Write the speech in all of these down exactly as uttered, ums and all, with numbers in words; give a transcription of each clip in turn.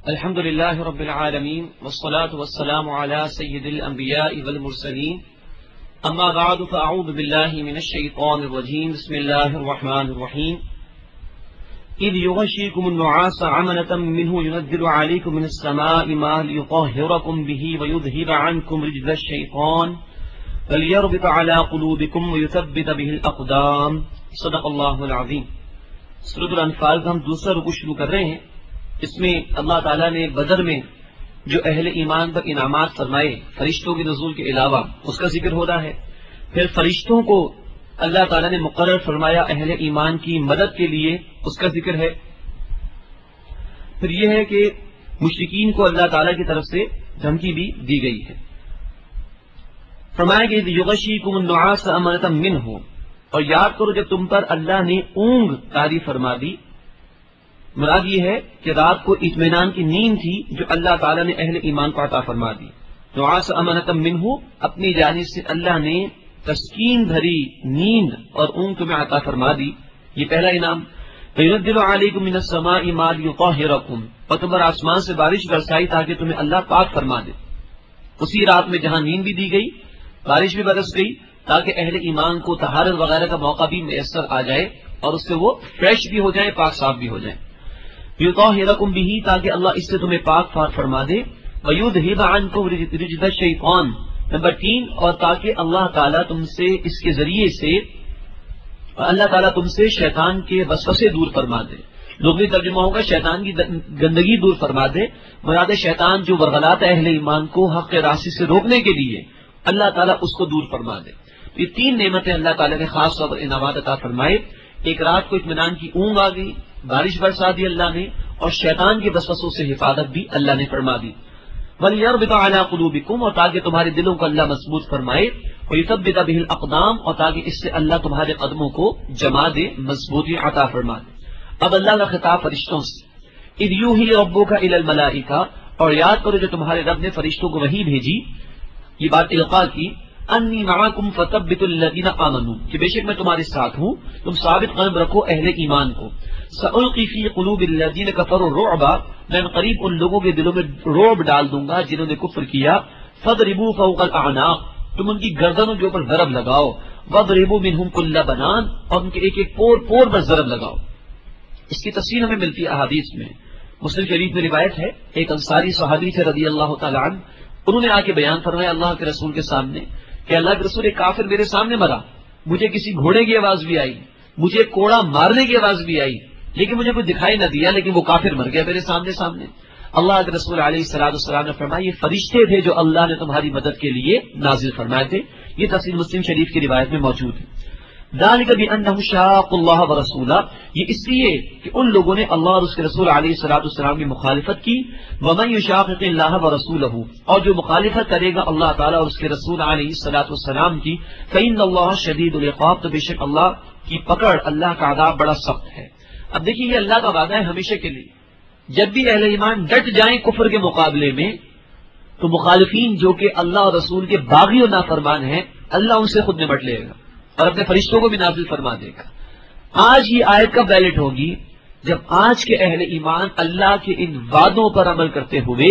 الحمد لله رب العالمين والصلاة والسلام على سيد الأنبياء والمرسلين أما بعد فأعوذ بالله من الشيطان الرجيم بسم الله الرحمن الرحيم إذ يغشيكم النعاس عمنة منه ينزل عليكم من السماء ماء ليطهركم به ويذهب عنكم رجز الشيطان فليربط على قلوبكم ويثبت به الأقدام صدق الله العظيم. سورۃ الانفال کا ہم دوسرا رکوع شروع کر رہے ہیں. اس میں اللہ تعالیٰ نے بدر میں جو اہل ایمان پر انعامات فرمائے فرشتوں کے نزول کے علاوہ اس کا ذکر ہو رہا ہے. پھر فرشتوں کو اللہ تعالیٰ نے مقرر فرمایا اہل ایمان کی مدد کے لیے، اس کا ذکر ہے. پھر یہ ہے کہ مشرکین کو اللہ تعالیٰ کی طرف سے دھمکی بھی دی گئی ہے. فرمایا کہ یغشیکم النعاس امنۃ منہ، اور یاد کرو جب تم پر اللہ نے اونگ طاری فرما دی. مراد یہ ہے کہ رات کو اطمینان کی نیند تھی جو اللہ تعالیٰ نے اہل ایمان کو عطا فرما دی. نعاس امنۃ منہ، اپنی جانب سے اللہ نے تسکین بھری نیند اور اونگ تمہیں عطا فرما دی. یہ پہلا انعام. فَيُنَزِّلُ عَلَيْكُم مِّنَ السَّمَاءِ مَاءً لِيُطَهِّرَكُم، اور تم پر آسمان سے بارش برسائی تاکہ تمہیں اللہ پاک فرما دے. اسی رات میں جہاں نیند بھی دی گئی، بارش بھی برس گئی تاکہ اہل ایمان کو طہارت وغیرہ کا موقع بھی میسر آ جائے اور اس سے وہ فریش بھی ہو جائیں، پاک صاف بھی ہو جائیں. یطہرکم بہ، تاکہ اللہ اس سے تمہیں پاک فرما دے. ویذھب عنکم رجز الشیطان، نمبر تین، اور تاکہ اللہ تعالیٰ تم سے اس کے ذریعے سے اللہ تعالیٰ تم سے شیطان کے وسوسے دور فرما دے. لغوی ترجمہ ہوگا شیطان کی گندگی دور فرما دے. مراد شیطان جو ورغلاتا اہل ایمان کو حق راستے سے روکنے کے لیے اللہ تعالیٰ اس کو دور فرما دے. یہ تین نعمتیں اللہ تعالیٰ نے خاص طور پر انعامات عطا فرمائے. ایک رات کو اطمینان کی اونگ آ گئی، بارش برسا دی اللہ نے، اور شیطان کے وسوسوں سے حفاظت بھی اللہ نے فرما دی. وَلْيَرْبِطَ عَلَىٰ قُلُوبِكُمْ، اور تاکہ تمہارے دلوں کو اللہ مضبوط فرمائے. وَيُثَبِّتَ بِهِ الْأَقْدَامَ، اور تاکہ اس سے اللہ تمہارے قدموں کو جما دے، مضبوطی عطا فرما دے. اب اللہ کا خطاب فرشتوں سے. اِذْ يُوحِي رَبُّكَ إِلَى الْمَلَائِكَةِ، اور یاد کرو جو تمہارے رب نے فرشتوں کو وحی بھیجی، یہ بات القاء کی، انی معکم فثبتوا الذین آمنوا، کہ بے شک میں تمہارے ساتھ ہوں، تم ثابت قدم رکھو اہل ایمان کو. سألقی فی قلوب الذین کفروا الرعب، میں قریب ان لوگوں کے دلوں میں رعب ڈال دوں گا جنہوں نے کفر کیا. فضربوا فوق الاعناق، تم ان کی گردنوں کے اوپر ضرب لگاؤ. وضربوا منہم کل بنان، اور ان کے ایک ایک پور پور پر ضرب لگاؤ. اس کی تفصیل ہمیں ملتی ہے احادیث میں. مسلم شریف میں روایت ہے، ایک انصاری صحابی سے رضی اللہ تعالی عنہ، انہوں نے آ کے بیان فرمایا اللہ کے رسول کے سامنے کہ اللہ کے رسول ایک کافر میرے سامنے مرا، مجھے کسی گھوڑے کی آواز بھی آئی، مجھے کوڑا مارنے کی آواز بھی آئی، لیکن مجھے کوئی دکھائی نہ دیا، لیکن وہ کافر مر گیا میرے سامنے سامنے. اللہ کے رسول علیہ الصلوۃ والسلام نے فرمایا یہ فرشتے تھے جو اللہ نے تمہاری مدد کے لیے نازل فرمائے تھے. یہ تفصیل مسلم شریف کی روایت میں موجود ہے. ذالک بانہم شاقوا اللہ ورسولہ، یہ اس لیے کہ ان لوگوں نے اللہ اور اس کے رسول علیہ الصلوۃ والسلام کی مخالفت کی. ومن یشاقق اللہ ورسولہ، اور جو مخالفت کرے گا اللہ تعالیٰ اور اس کے رسول علیہ الصلوۃ والسلام کی، فإن اللہ شدید العقاب، تو بے شک اللہ کی پکڑ، اللہ کا عذاب بڑا سخت ہے. اب دیکھیے یہ اللہ کا وعدہ ہے ہمیشہ کے لیے. جب بھی اہل ایمان ڈٹ جائیں کفر کے مقابلے میں، تو مخالفین جو کہ اللہ اور رسول کے باغی و نافرمان ہیں، اللہ ان سے خود نمٹ لے گا اور اپنے فرشتوں کو بھی نازل فرما دے گا. آج یہ آیت کب ویلڈ ہوگی؟ جب آج کے اہل ایمان اللہ کے ان وعدوں پر عمل کرتے ہوئے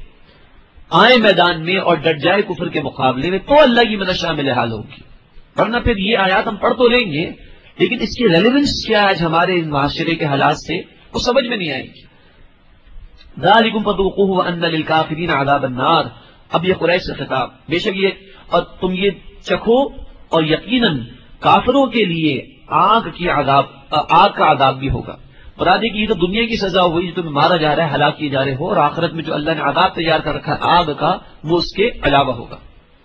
آئے میدان میں اور ڈٹ جائے کفر کے مقابلے میں، تو اللہ کی مدد شامل حال ہوگی. ورنہ پھر یہ آیات ہم پڑھ تو لیں گے، لیکن اس کی ریلیونس کیا آج ہمارے معاشرے کے حالات سے وہ سمجھ میں نہیں آئے گی. ذالکم فذوقوہ وان للکافرین عذاب النار، اب یہ قریش سے خطاب، بے شک یہ اور تم یہ چکھو، اور یقیناً کافروں کے لیے آگ کی عذاب آگ کا عذاب بھی ہوگا. مراد ہے کہ یہ تو دنیا کی سزا ہوئی جو تمہیں مارا جا رہا ہے، ہلاک کیے جا رہے ہو، اور آخرت میں جو اللہ نے عذاب تیار کر رکھا ہے آگ کا، وہ اس کے علاوہ ہوگا.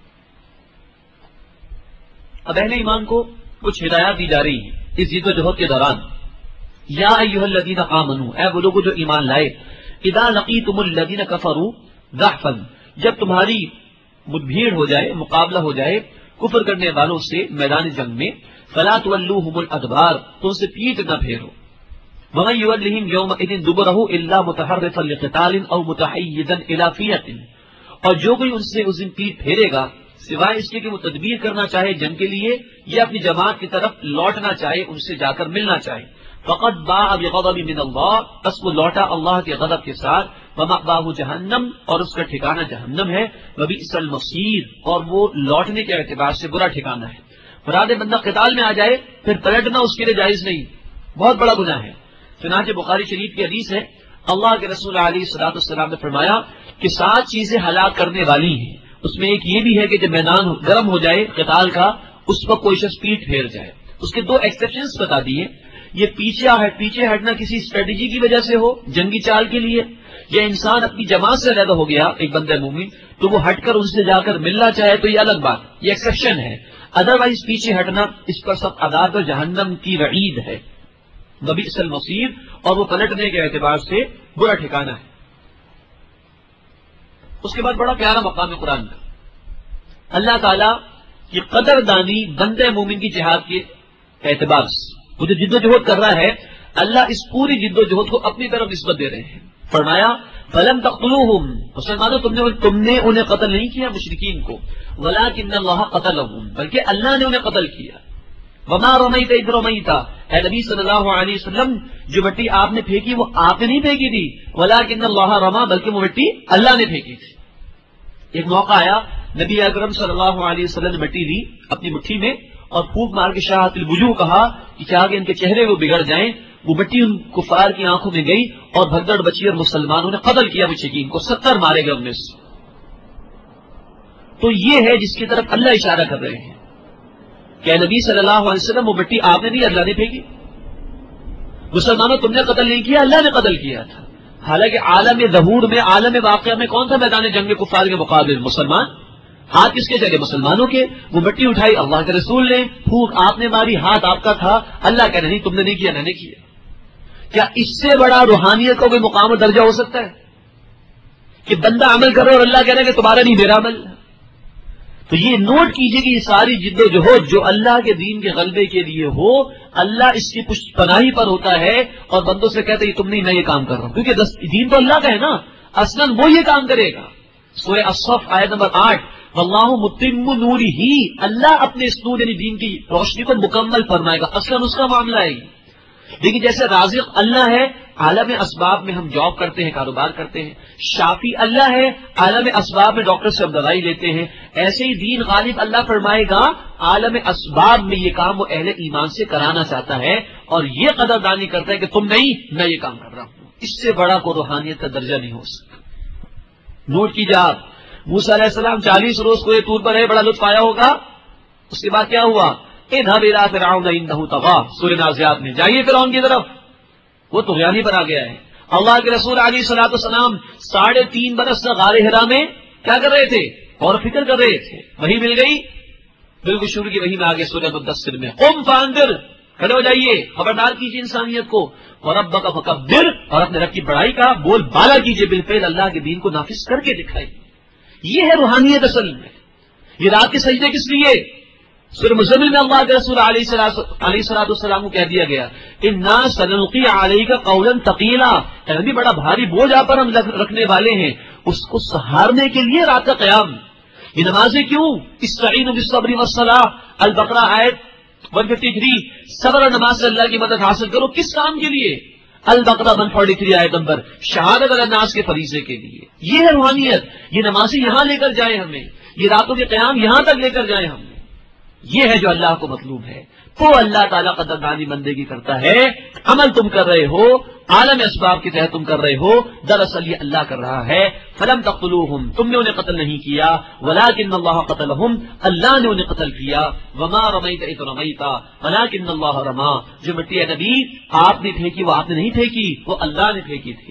اب اہل ایمان کو کچھ ہدایات دی جا رہی ہیں اس جد و جہد کے دوران. یا ایھا الذین آمنوا، اے وہ لوگ جو ایمان لائے، اذا لقیتم الذین کفروا زحفا، جب تمہاری مدبھیڑ ہو جائے، مقابلہ ہو جائے کفر کرنے والوں سے میدان جنگ میں، فلا تولوہم الادبار، تو ان سے پیٹ نہ پھیرو. ومن یولہم یومئذ دبرہ الا متحرفا لقتال او متحیزا الی فئۃ، اور جو کوئی ان سے اس دن پیٹ پھیرے گا سوائے اس کے کہ وہ تدبیر کرنا چاہے جنگ کے لیے یا اپنی جماعت کی طرف لوٹنا چاہے، ان سے جا کر ملنا چاہے، فقد باء بغضب من اللہ، بس وہ لوٹا اللہ کے غضب کے ساتھ. وَمَأْوَاهُ جہنم، اور اس کا ٹھکانہ جہنم ہے، وَبِئْسَ الْمَصِيرُ، اور وہ لوٹنے کے اعتبار سے برا ٹھکانہ ہے۔ مراد بندہ قتال میں آ جائے پھر پلٹنا اس کے لیے جائز نہیں، بہت بڑا گناہ ہے۔ چنانچہ بخاری شریف کی حدیث ہے، اللہ کے رسول علیہ الصلوۃ والسلام نے فرمایا کہ سات چیزیں ہلاک کرنے والی ہیں، اس میں ایک یہ بھی ہے کہ جب میدان گرم ہو جائے قتال کا، اس پر کوئی شخص پیٹ پھیر جائے۔ اس کے دو ایکسیپشنز بتا دیے، یہ پیچھے ہٹ پیچھے ہٹنا کسی اسٹریٹجی کی وجہ سے ہو، جنگی چال کے لیے، یا انسان اپنی جماعت سے علیحدہ ہو گیا ایک بندہ مومن تو وہ ہٹ کر ان سے جا کر ملنا چاہے تو یہ الگ بات، یہ ایکسیپشن ہے۔ ادروائز پیچھے ہٹنا اس پر سب عذاب و جہنم کی وعید ہے، وبئس المصیر، اور وہ پلٹنے کے اعتبار سے برا ٹھکانہ ہے۔ اس کے بعد بڑا پیارا مقام ہے قرآن کا، اللہ تعالیٰ کی قدر دانی بندے مومن کی جہاد کے اعتبار سے، وہ جو جد و جہد کر رہا ہے اللہ اس پوری جد و جہد کو اپنی طرف نسبت دے رہے ہیں۔ فرمایا فلم تقتلوہم، مسلمانوں تم نے تم نے انہیں قتل نہیں کیا مشرکین کو، ولکن اللہ قتلہم، بلکہ اللہ نے انہیں قتل کیا۔ وما رمیت اذ رمیت، اے نبی صلی اللہ علیہ وسلم جو مٹی آپ نے پھینکی وہ آپ نے نہیں پھینکی تھی، ولکن اللہ رما، بلکہ وہ مٹی اللہ نے پھینکی تھی۔ ایک موقع آیا نبی اکرم صلی اللہ علیہ وسلم نے مٹی لی اپنی مٹھی میں اور پھونک مار کے شاہت الوجوہ کہا کہ چاہ کے ان کے چہرے وہ بگڑ جائیں، وہ مٹی ان کفار کی آنکھوں میں گئی اور بھگدڑ بچی اور مسلمانوں نے قتل کیا مشرکین کو، ستر مارے گئے انیس۔ تو یہ ہے جس کی طرف اللہ اشارہ کر رہے ہیں کہ نبی صلی اللہ علیہ وسلم وہ مٹی آپ نے نہیں اللہ نے پھینکی، مسلمانوں تم نے قتل نہیں کیا اللہ نے قتل کیا تھا۔ حالانکہ عالم ظہور میں عالم واقعہ میں کون سا میدان جنگ کفار کے مقابل؟ مسلمان۔ ہاتھ کس کے چلے؟ مسلمانوں کے۔ وہ مٹی اٹھائی اللہ کے رسول نے، پھونک آپ نے ماری، ہاتھ آپ کا تھا، اللہ کہنے نہیں تم نے نہیں کیا میں نے کیا۔ کیا اس سے بڑا روحانیت کا کوئی مقام و درجہ ہو سکتا ہے کہ بندہ عمل کر رہا ہے اور اللہ کہہ رہا ہے کہ تمہارا نہیں میرا عمل؟ تو یہ نوٹ کیجئے کہ یہ ساری جد و جہد جو اللہ کے دین کے غلبے کے لیے ہو، اللہ اس کی پشت پناہی پر ہوتا ہے اور بندوں سے کہتے ہیں تم نہیں میں یہ کام کر رہا ہوں، کیونکہ دین تو اللہ کا ہے نا، اصلاً وہ یہ کام کرے گا۔ سورہ الصف آیت نمبر آٹھ، واللہ متم نورہ، اللہ اپنے اس نور یعنی دین کی روشنی کو مکمل فرمائے گا، اصلاً اس کا معاملہ ہے۔ لیکن جیسے رازق اللہ ہے، عالم اسباب میں ہم جاب کرتے ہیں، کاروبار کرتے ہیں، شافی اللہ ہے، عالم اسباب میں ڈاکٹر سے ہم دوائی لیتے ہیں، ایسے ہی دین غالب اللہ فرمائے گا، عالم اسباب میں یہ کام وہ اہل ایمان سے کرانا چاہتا ہے اور یہ قدردانی کرتا ہے کہ تم نہیں میں یہ کام کر رہا ہوں۔ اس سے بڑا کوئی روحانیت کا درجہ نہیں ہو سکتا۔ نوٹ کیجیے آپ، موسیٰ علیہ السلام چالیس روز کوہ طور پر رہے، بڑا لطف آیا ہوگا، اس کے بعد کیا ہوا؟ اذهب الى فرعون انه طغى، سورہ نازعات میں جائیے فرعون کی طرف، وہ طغیانی پر آ گیا ہے۔ اللہ کے رسول علیہ الصلوۃ والسلام ساڑھے تین برس سے غار حرا میں کیا کر رہے تھے؟ اور فکر کر رہے تھے، وہی مل گئی، بالکل شروع کی وہی میں آگے سورہ مدثر میں، قم فانذر، کھڑے ہو جائیے، خبردار کیجیے انسانیت کو، وربک فکبر، اور اپنے رب کی بڑائی کا بول بالا کیجیے، بالفعل اللہ کے دین کو نافذ کر کے دکھائیے۔ یہ ہے روحانیت اصل میں۔ یہ رات کے سجدے کس لیے؟ سورہ مزمل میں اللہ کے رسول علیہ الصلوۃ والسلام کو کہہ دیا گیا انا سنلقی علیک قولا ثقیلا، یعنی بڑا بھاری بوجھ آپ پر ہم رکھنے والے ہیں، اس کو سہارنے کے لیے رات کا قیام۔ یہ نمازیں کیوں؟ استعینوا بالصبر والصلاۃ، البقرہ آیت ایک سو تین، صبر اور نماز سے اللہ کی مدد حاصل کرو، کس کام کے لیے؟ البقرہ ایک سو تینتالیس آیت نمبر، شہادت الناس کے فریضے کے لیے۔ یہ ہے روحانیت، یہ نمازیں یہاں لے کر جائیں ہمیں، یہ راتوں کے قیام یہاں تک لے کر جائیں ہمیں، یہ ہے جو اللہ کو مطلوب ہے۔ تو اللہ تعالیٰ قدردانی بندگی کرتا ہے، عمل تم کر رہے ہو، عالم اسباب کے تحت تم کر رہے ہو، دراصل یہ اللہ کر رہا ہے۔ فلم تقتلوہم، تم نے انہیں قتل نہیں کیا، ولکن اللہ قتلہم، اللہ نے انہیں قتل کیا، وما رمیت اذ رمیت ولکن اللہ رما، جو مٹی ہے نبی آپ نے پھینکی وہ آپ نے نہیں پھینکی، وہ اللہ نے پھینکی تھی۔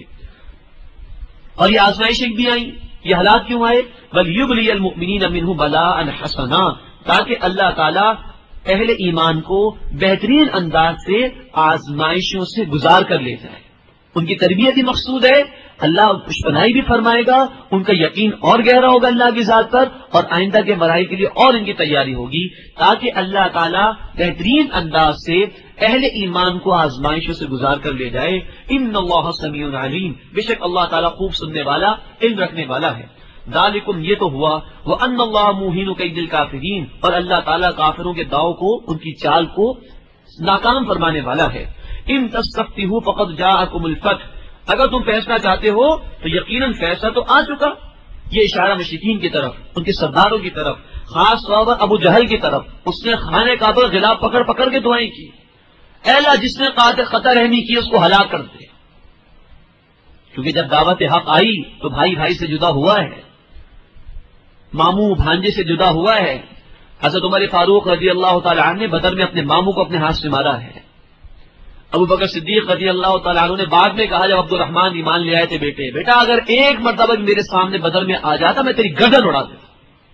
اور یہ آزمائشیں بھی آئیں، یہ حالات کیوں آئے؟ وَلْيُبْلِيَ الْمُؤْمِنِينَ مِنْهُ بَلَاءً حَسَنًا، تاکہ اللہ تعالیٰ اہل ایمان کو بہترین انداز سے آزمائشوں سے گزار کر لے جائے۔ ان کی تربیت ہی مقصود ہے، اللہ پشپنائی بھی فرمائے گا، ان کا یقین اور گہرا ہوگا اللہ کی ذات پر، اور آئندہ کے مراحل کے لیے اور ان کی تیاری ہوگی، تاکہ اللہ تعالیٰ بہترین انداز سے اہل ایمان کو آزمائشوں سے گزار کر لے جائے۔ ان اللہ سمیع علیم، بے شک اللہ تعالیٰ خوب سننے والا، علم رکھنے والا ہے۔ ذالکم، یہ تو ہوا، وَأَنَّ اللَّهَ مُوهِنُ كَيْدِ الْكَافِرِينَ، اور اللہ تعالیٰ کافروں کے داؤ کو، ان کی چال کو ناکام فرمانے والا ہے۔ ان تستفتحوا فقد جاءکم الفتح، اگر تم فیصلہ چاہتے ہو تو یقیناً فیصلہ تو آ چکا. یہ اشارہ مشرکین کی طرف، ان کے سرداروں کی طرف، خاص طور پر ابو جہل کی طرف. اس نے خانے کعبہ کا غلاف پکڑ پکڑ کے دعائیں کی، اے اللہ جس نے قطع رحمی کی اس کو ہلاک کر دے. کیونکہ جب دعوت حق آئی تو بھائی بھائی سے جدا ہوا ہے، ماموں بھانجے سے جدا ہوا ہے. حضرت عمر فاروق رضی اللہ تعالیٰ عنہ نے بدر میں اپنے ماموں کو اپنے ہاتھ سے مارا ہے. ابو بکر صدیق رضی اللہ تعالیٰ عنہ نے بعد میں کہا جب عبد الرحمان ایمان لے آئے تھے، بیٹے بیٹا اگر ایک مرتبہ میرے سامنے بدر میں آ جاتا میں تیری گردن اڑا دیتا.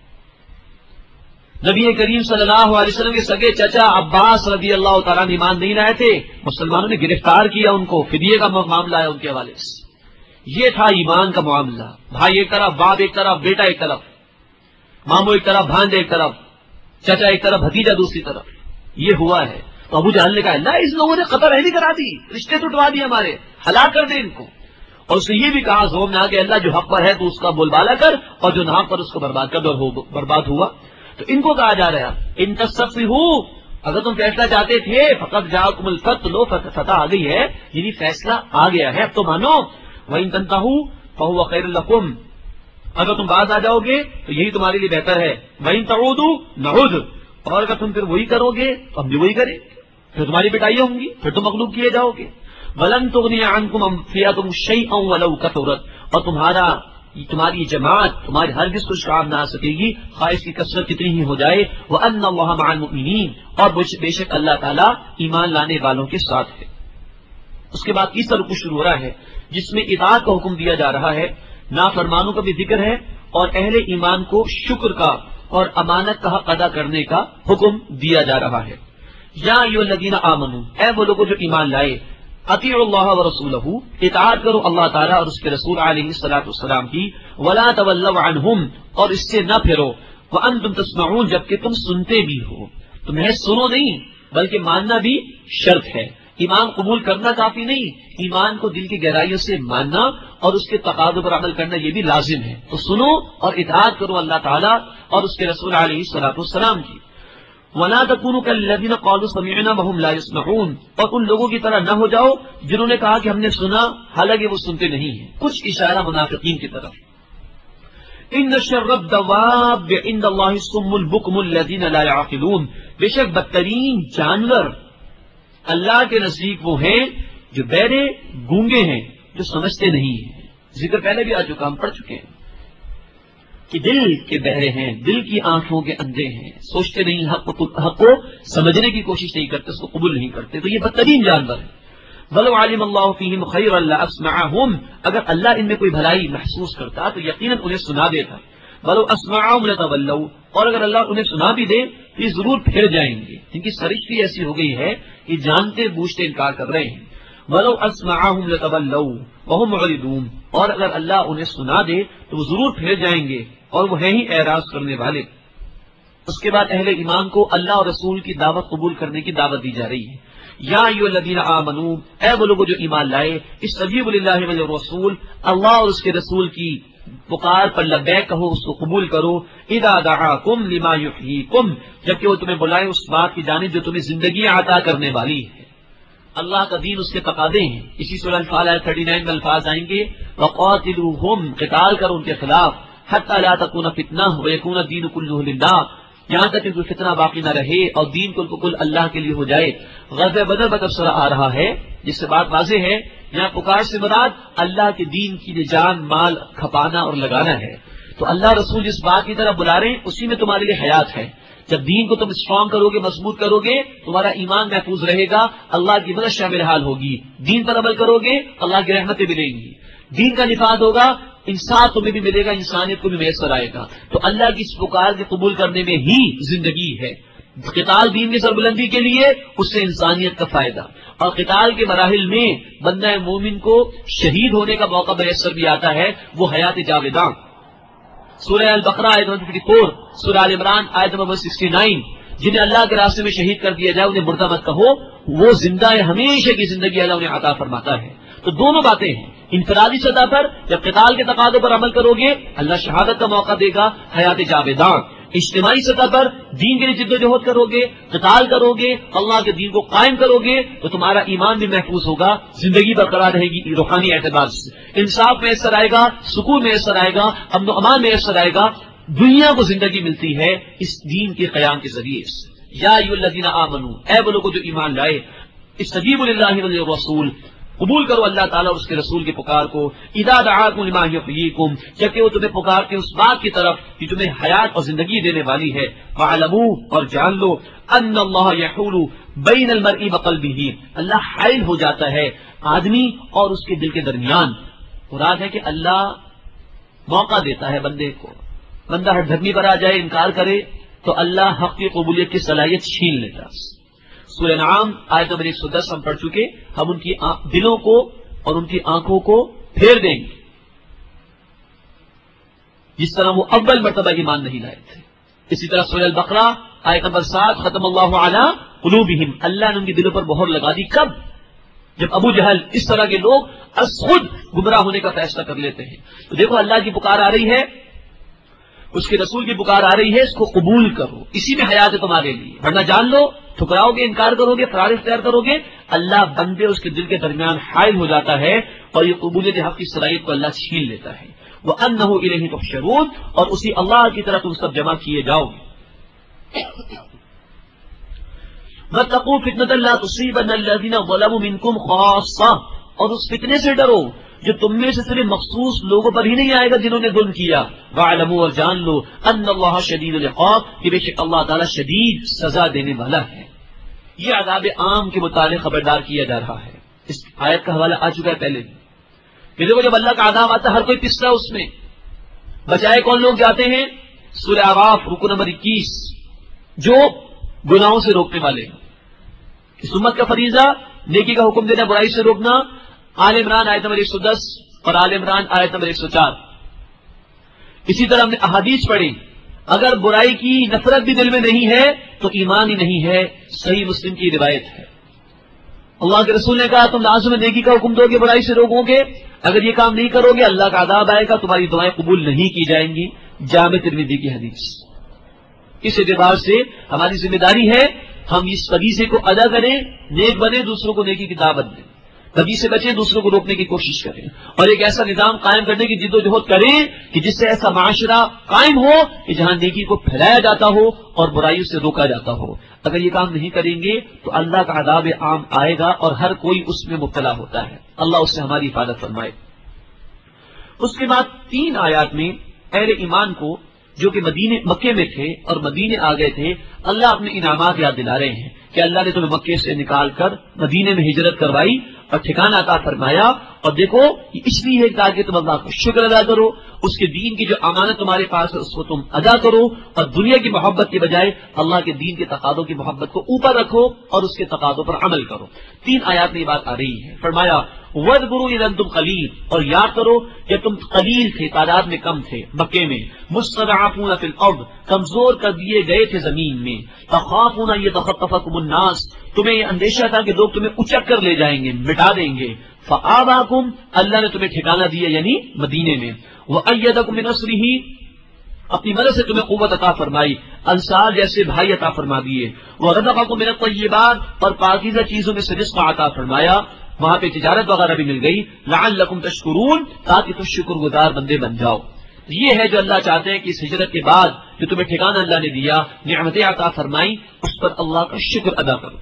نبی کریم صلی اللہ علیہ وسلم کے سگے چچا عباس رضی اللہ تعالیٰ نے ایمان نہیں لائے تھے، مسلمانوں نے گرفتار کیا ان کو، فدیے کا معاملہ ہے ان کے حوالے سے. یہ تھا ایمان کا معاملہ. بھائی ایک طرف، باپ ایک طرف، بیٹا ایک طرف، ماموں ایک طرف، بھانجا ایک طرف، چچا ایک طرف، بھتیجا دوسری طرف. یہ ہوا ہے. تو ابو جہل نے کہا اللہ اس لوگوں نے قطع رحمی کرا دی، رشتے ٹوٹوا دیے ہمارے، ہلاک کر دے ان کو. اور اس نے یہ بھی کہا زور میں آ کے اللہ جو حق پر ہے تو اس کا بول بالا کر، اور جو ناحق پر اس کو برباد کر دو. اور برباد ہوا. تو ان کو کہا جا رہا ہے ان تستفتحوا، اگر تم فیصلہ چاہتے تھے فقط جاءکم الفتح، لو فتح آ گئی ہے، یعنی فیصلہ آ گیا ہے، اب تو مانو. وَإِن تَنْتَهُوا فَهُوَ خَيْرٌ لَكُمْ، اگر تم باز آ جاؤ گے تو یہی تمہارے لیے بہتر ہے. وَإِن تَعُودُوا نَعُودْ، اور اگر تم پھر وہی کرو گے تو ہم بھی وہی کریں گے، پھر تمہاری پٹائیاں ہوں گی، پھر تم مغلوب کیے جاؤ گے. وَلَن تُغْنِيَ عَنْكُمْ فِئَةٌ شَيْئًا وَلَوْ كَثُرَتْ، اور تمہارا تمہاری جماعت تمہارے ہرگز کچھ کام نہ آ سکے گی خواہ اس کی کثرت کتنی ہی ہو جائے. وَأَنَّ اللَّهَ مَعَ الْمُؤْمِنِينَ، اور بے شک اللہ تعالیٰ ایمان لانے والوں کے ساتھ ہے. اس کے بعد تیسرا رکوع شروع ہو رہا ہے جس میں اطاعت کا حکم دیا جا رہا ہے، نافرمانوں کا بھی ذکر ہے، اور اہل ایمان کو شکر کا اور امانت کا حق ادا کرنے کا حکم دیا جا رہا ہے. یا ایھا الذین آمنوا، اے وہ لوگ جو ایمان لائے، اطیعوا اللہ ورسولہ، اطاعت کرو اللہ تعالیٰ اور اس کے رسول علیہ الصلوۃ والسلام کی. ولا تولوا عنہم، اور اس سے نہ پھرو. وانتم تسمعون، جبکہ تم سنتے بھی ہو. تمہیں سنو نہیں بلکہ ماننا بھی شرط ہے. ایمان قبول کرنا کافی نہیں، ایمان کو دل کی گہرائیوں سے ماننا اور اس کے تقاضوں پر عمل کرنا یہ بھی لازم ہے. تو سنو اور اطاعت کرو اللہ تعالیٰ اور اس کے رسول علیہ الصلوۃ والسلام کی. وَلَا تَكُونُوا كَالَّذِينَ قَالُوا سَمِعْنَا وَهُمْ لَا يَسْمَعُونَ، اور ان لوگوں کی طرح نہ ہو جاؤ جنہوں نے کہا کہ ہم نے سنا حالانکہ وہ سنتے نہیں ہیں. کچھ اشارہ منافقین کی طرف. إِنَّ شَرَّ الدَّوَابِّ عِندَ اللَّهِ الصُّمُّ الْبُكْمُ الَّذِينَ لَا يَعْقِلُونَ، بے شک بدترین جانور اللہ کے نزدیک وہ ہیں جو بہرے گونگے ہیں، جو سمجھتے نہیں ہیں. ذکر پہلے بھی آ چکا، ہم پڑھ چکے ہیں کہ دل کے بہرے ہیں، دل کی آنکھوں کے اندھے ہیں، سوچتے نہیں، حق کو حق کو سمجھنے کی کوشش نہیں کرتے، اس کو قبول نہیں کرتے. تو یہ بدترین جانور ہے. وَلَوْ عَلِمَ اللَّهُ فِيهِمْ خَيْرًا لَأَسْمَعَهُمْ، اگر اللہ ان میں کوئی بھلائی محسوس کرتا تو یقیناً انہیں سنا دیتا. وَلَوْ أَسْمَعَهُمْ لَتَوَلَّوْا، اور اگر اللہ انہیں سنا بھی دے تو یہ ضرور پھر جائیں گے. ان کی سرشتی ایسی ہو گئی ہے کہ جانتے بوجھتے انکار کر رہے ہیں. وَلَوْ أَسْمَعَهُمْ لَتَوَلَّوْا وَهُمْ مُعْرِضُونَ، اور اگر اللہ انہیں سنا دے تو وہ ضرور پھر جائیں گے اور وہ ہیں ہی اعراض کرنے والے. اس کے بعد اہل ایمان کو اللہ اور رسول کی دعوت قبول کرنے کی دعوت دی جا رہی ہے. یا ایھا الذین آمنوا، اے وہ لوگ جو ایمان لائے، استجیبوا للہ وللرسول، اللہ اور اس کے رسول کی پکار پر لبیک کہو، اس کو قبول کرو. اذا دعاکم لما یحییکم، جبکہ وہ تمہیں بلائے اس بات کی جانب جو تمہیں زندگی عطا کرنے والی ہے. اللہ کا دین اس کے تقاضے ہیں. اسی سورہ انفال آیت انتیس میں الفاظ آئیں گے وقاتلوہم، قتال کرو ان کے خلاف، حتی لا تکون فتنہ ویکون الدین کلہ للہ، یہاں تک کہ کوئی فتنہ باقی نہ رہے اور دین کل کو کل اللہ کے لیے ہو جائے. غزوہ بدر کا تبصرہ آ رہا ہے جس سے بات واضح ہے، یہاں پکار سے مراد اللہ کے دین کی جان مال کھپانا اور لگانا ہے. تو اللہ رسول جس بات کی طرف بلا رہے ہیں اسی میں تمہارے لیے حیات ہے. جب دین کو تم اسٹرانگ کرو گے، مضبوط کرو گے، تمہارا ایمان محفوظ رہے گا، اللہ کی مدد شامل حال ہوگی. دین پر عمل کرو گے اللہ کی رحمتیں ملیں گی. دین کا نفاذ ہوگا، انصاف تمہیں بھی ملے گا، انسانیت کو بھی میسر آئے گا. تو اللہ کی اس پکار کے قبول کرنے میں ہی زندگی ہے. قتال دین کی سربلندی کے لیے، اس سے انسانیت کا فائدہ، اور قتال کے مراحل میں بندہ مومن کو شہید ہونے کا موقع میسر بھی آتا ہے، وہ حیات جاویداں. سورہ البقرہ آیت ایک سو چون، سورہ آل عمران آیت نمبر انسٹھ، جنہیں اللہ کے راستے میں شہید کر دیا جائے انہیں مردہ مت کہو، وہ زندہ ہے، ہمیشہ کی زندگی اللہ انہیں عطا فرماتا ہے. تو دونوں باتیں ہیں. انفرادی سطح پر جب قتال کے تقاضوں پر عمل کرو گے اللہ شہادت کا موقع دے گا، حیات جاویداں. اجتماعی سطح پر دین کے لیے جد و جہد کرو گے، قتال کرو گے، اللہ کے دین کو قائم کرو گے تو تمہارا ایمان بھی محفوظ ہوگا، زندگی برقرار رہے گی روحانی اعتبار سے، انصاف میسر آئے گا، سکون میسر آئے گا، امن و امان میسر آئے گا، دنیا کو زندگی ملتی ہے اس دین کے قیام کے ذریعے سے۔ یا ایھا الذین آمنوا، اے وہ لوگ جو ایمان لائے، استجیبوا للہ وللرسول، قبول کرو اللہ تعالیٰ اور اس کے رسول کی پکار کو، اذا دعاکم لما یحییکم، جبکہ وہ تمہیں پکارتے اس بات کی طرف کہ تمہیں حیات اور زندگی دینے والی ہے، فاعلموا، اور جان لو، ان اللہ یحول بین المرء وقلبہ، اللہ حائل ہو جاتا ہے آدمی اور اس کے دل کے درمیان۔ مراد ہے کہ اللہ موقع دیتا ہے بندے کو، بندہ ہر دھرمی پر آ جائے، انکار کرے تو اللہ حق کی قبولیت کی صلاحیت چھین لیتا۔ سورہ انعام آیت نمبر ایک سو دس ہم پڑھ چکے، ہم ان کی دلوں کو اور ان کی آنکھوں کو پھیر دیں گے جس طرح وہ اول مرتبہ ایمان نہیں لائے تھے۔ اسی طرح سورہ البقرہ آیت نمبر سات، ختم اللہ علی قلوبہم، اللہ نے ان کی دلوں پر مہر لگا دی۔ کب؟ جب ابو جہل اس طرح کے لوگ از خود گمراہ ہونے کا فیصلہ کر لیتے ہیں۔ تو دیکھو اللہ کی پکار آ رہی ہے، اس کے رسول کی پکار آ رہی ہے، اس کو قبول کرو، اسی میں حیات ہے تمہارے لیے، ورنہ جان لو ٹھکراؤ گے، انکار کرو گے، فرار اختیار کرو گے، اللہ بندے اس کے دل کے درمیان حائل ہو جاتا ہے اور یہ قبولیت حق کی صلاحیت کو اللہ چھین لیتا ہے۔ وَأَنَّهُ إِلَيْهِ تُحْشَرُونَ، اور اسی اللہ کی طرف تم سب جمع کیے جاؤ گے۔ وَاتَّقُوا فِتْنَةً لَا تُصِيبَنَّ الَّذِينَ ظَلَمُوا مِنكُمْ خَاصَّةً، اور اس فتنے سے ڈرو جو تم میں سے صرف مخصوص لوگوں پر ہی نہیں آئے گا جنہوں نے ظلم کیا۔ وَاعْلَمُوا، اور جان لو، أَنَّ اللَّهَ شَدِيدُ الْعِقَابِ، کہ بے شک اللہ تعالیٰ شدید سزا دینے والا ہے۔ یہ عذاب عام کے متعلق خبردار کیا جا رہا ہے۔ اس آیت کا حوالہ آ چکا ہے پہلے بھی کہ دیکھو جب اللہ کا عذاب آتا ہے ہر کوئی پستا اس میں، بچائے کون لوگ جاتے ہیں؟ سورہ اعراف رکو نمبر اکیس، جو گناہوں سے روکنے والے ہیں۔ اس امت کا فریضہ نیکی کا حکم دینا، برائی سے روکنا۔ آل عمران آیت نمبر ایک سو دس اور آل عمران آیت نمبر ایک سو چار۔ اسی طرح ہم نے احادیث پڑھی، اگر برائی کی نفرت بھی دل میں نہیں ہے تو ایمان ہی نہیں ہے۔ صحیح مسلم کی روایت ہے، اللہ کے رسول نے کہا تم لازم نیکی کا حکم دو گے، برائی سے روکو گے، اگر یہ کام نہیں کرو گے اللہ کا عذاب آئے گا، تمہاری دعائیں قبول نہیں کی جائیں گی۔ جامع ترمذی کی حدیث۔ اس اعتبار سے ہماری ذمہ داری ہے ہم اس فریضے کو ادا کریں، نیک بنے، دوسروں کو نیکی کی دعوت دیں، بدی سے بچیں، دوسروں کو روکنے کی کوشش کریں، اور ایک ایسا نظام قائم کرنے کی جد و جہد کریں کہ جس سے ایسا معاشرہ قائم ہو کہ جہاں نیکی کو پھیلایا جاتا ہو اور برائیوں سے روکا جاتا ہو۔ اگر یہ کام نہیں کریں گے تو اللہ کا عذاب عام آئے گا اور ہر کوئی اس میں مبتلا ہوتا ہے۔ اللہ اس سے ہماری حفاظت فرمائے۔ اس کے بعد تین آیات میں اہل ایمان کو جو کہ مدینے مکے میں تھے اور مدینے آ گئے تھے، اللہ اپنے انعامات یاد دلا رہے ہیں کہ اللہ نے تمہیں مکے سے نکال کر مدینے میں ہجرت کروائی اور ٹھکانہ عطا فرمایا، اور دیکھو یہ اس لیے ہے تاکہ تم اللہ کا شکر ادا کرو، اس کے دین کی جو امانت تمہارے پاس ہے اس کو تم ادا کرو، اور دنیا کی محبت کے بجائے اللہ کے دین کے تقاضوں کی محبت کو اوپر رکھو اور اس کے تقاضوں پر عمل کرو۔ تین آیات میں یہ بات آ رہی ہے۔ فرمایا وَاذْكُرُوا إِذْ أَنْتُمْ قَلِيلٌ، اور یاد کرو کہ تم قلیل تھے، تعداد میں کم تھے مکے میں، مستضعفون فی الارض، کمزور کر دیے گئے تھے زمین میں، تخافون ان یتخطفکم الناس، تمہیں یہ اندیشہ تھا کہ لوگ تمہیں اچک کر لے جائیں گے، مٹا دیں گے، فآواکم، اللہ نے تمہیں ٹھکانہ دیا یعنی مدینے میں، وأیدکم بنصرہ، اپنی مدد سے تمہیں قوت عطا فرمائی، انصار جیسے بھائی عطا فرما دیے، ورزقکم من الطیبات، اور پاکیزہ چیزوں میں سے رزق عطا فرمایا، وہاں پہ تجارت وغیرہ بھی مل گئی، لعلکم تشکرون، تاکہ تم شکر گزار بندے بن جاؤ۔ یہ ہے جو اللہ چاہتے ہیں کہ اس ہجرت کے بعد جو تمہیں ٹھکانہ اللہ نے دیا، نعمتیں عطا فرمائی، اس پر اللہ کا شکر ادا کرو۔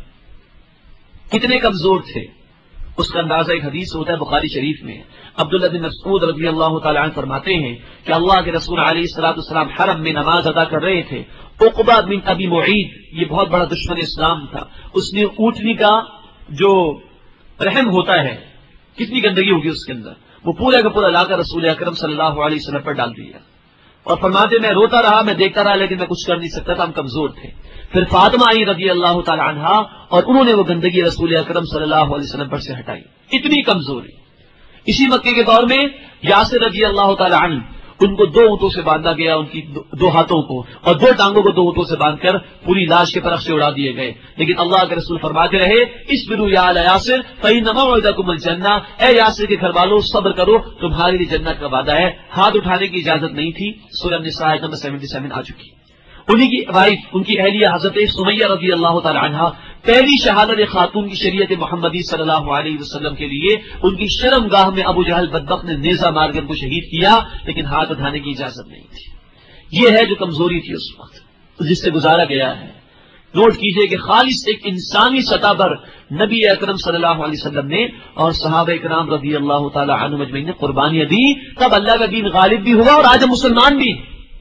کتنے کمزور تھے اس کا اندازہ ایک حدیث ہوتا ہے بخاری شریف میں، عبداللہ بن مسعود رضی اللہ تعالی عنہ فرماتے ہیں کہ اللہ کے رسول علیہ الصلوۃ والسلام حرم میں نماز ادا کر رہے تھے، عقبہ بن ابی معیط، یہ بہت بڑا دشمن اسلام تھا، اس نے اونٹنی کا جو رحم ہوتا ہے، کتنی گندگی ہوگی اس کے اندر، وہ پورا کا پورا لا کر رسول اکرم صلی اللہ علیہ وسلم پر ڈال دیا، اور فرماتے میں روتا رہا، میں دیکھتا رہا، لیکن میں کچھ کر نہیں سکتا تھا، ہم کمزور تھے۔ پھر فاطمہ آئی رضی اللہ تعالی عنہا اور انہوں نے وہ گندگی رسول اکرم صلی اللہ علیہ وسلم پر سے ہٹائی، اتنی کمزوری۔ اسی مکے کے دور میں یاسر رضی اللہ تعالی عنہ، ان کو دو اونٹوں سے باندھا گیا، ان کی دو ہاتھوں کو اور دو ٹانگوں کو دو اونٹوں سے باندھ کر پوری لاش کے پرخ سے اڑا دیے گئے، لیکن اللہ کے رسول فرماتے رہے اصبروا یا آل یاسر فإن موعدکم الجنہ، اے یاسر کے گھر والوں صبر کرو، تمہارے لیے جنت کا وعدہ ہے۔ ہاتھ اٹھانے کی اجازت نہیں تھی، سورہ النساء نمبر سیونٹی سیون آ چکی۔ انہی کی وائف، ان کی اہلیہ حضرت سمیہ رضی اللہ تعالی عنہا، پہلی شہادت خاتون کی شریعت محمدی صلی اللہ علیہ وسلم کے لیے ان کی شرم گاہ میں ابو جہل بدبخت نے نیزہ مار کر ان کو شہید کیا، لیکن ہاتھ اٹھانے کی اجازت نہیں تھی. یہ ہے جو کمزوری تھی اس وقت جس سے گزارا گیا ہے. نوٹ کیجئے کہ خالص ایک انسانی سطح پر نبی اکرم صلی اللہ علیہ وسلم نے اور صحابہ کرام رضی اللہ تعالی عنہم اجمعین نے قربانیاں دی، تب اللہ کا دین غالب بھی ہوا اور آج ہم مسلمان بھی.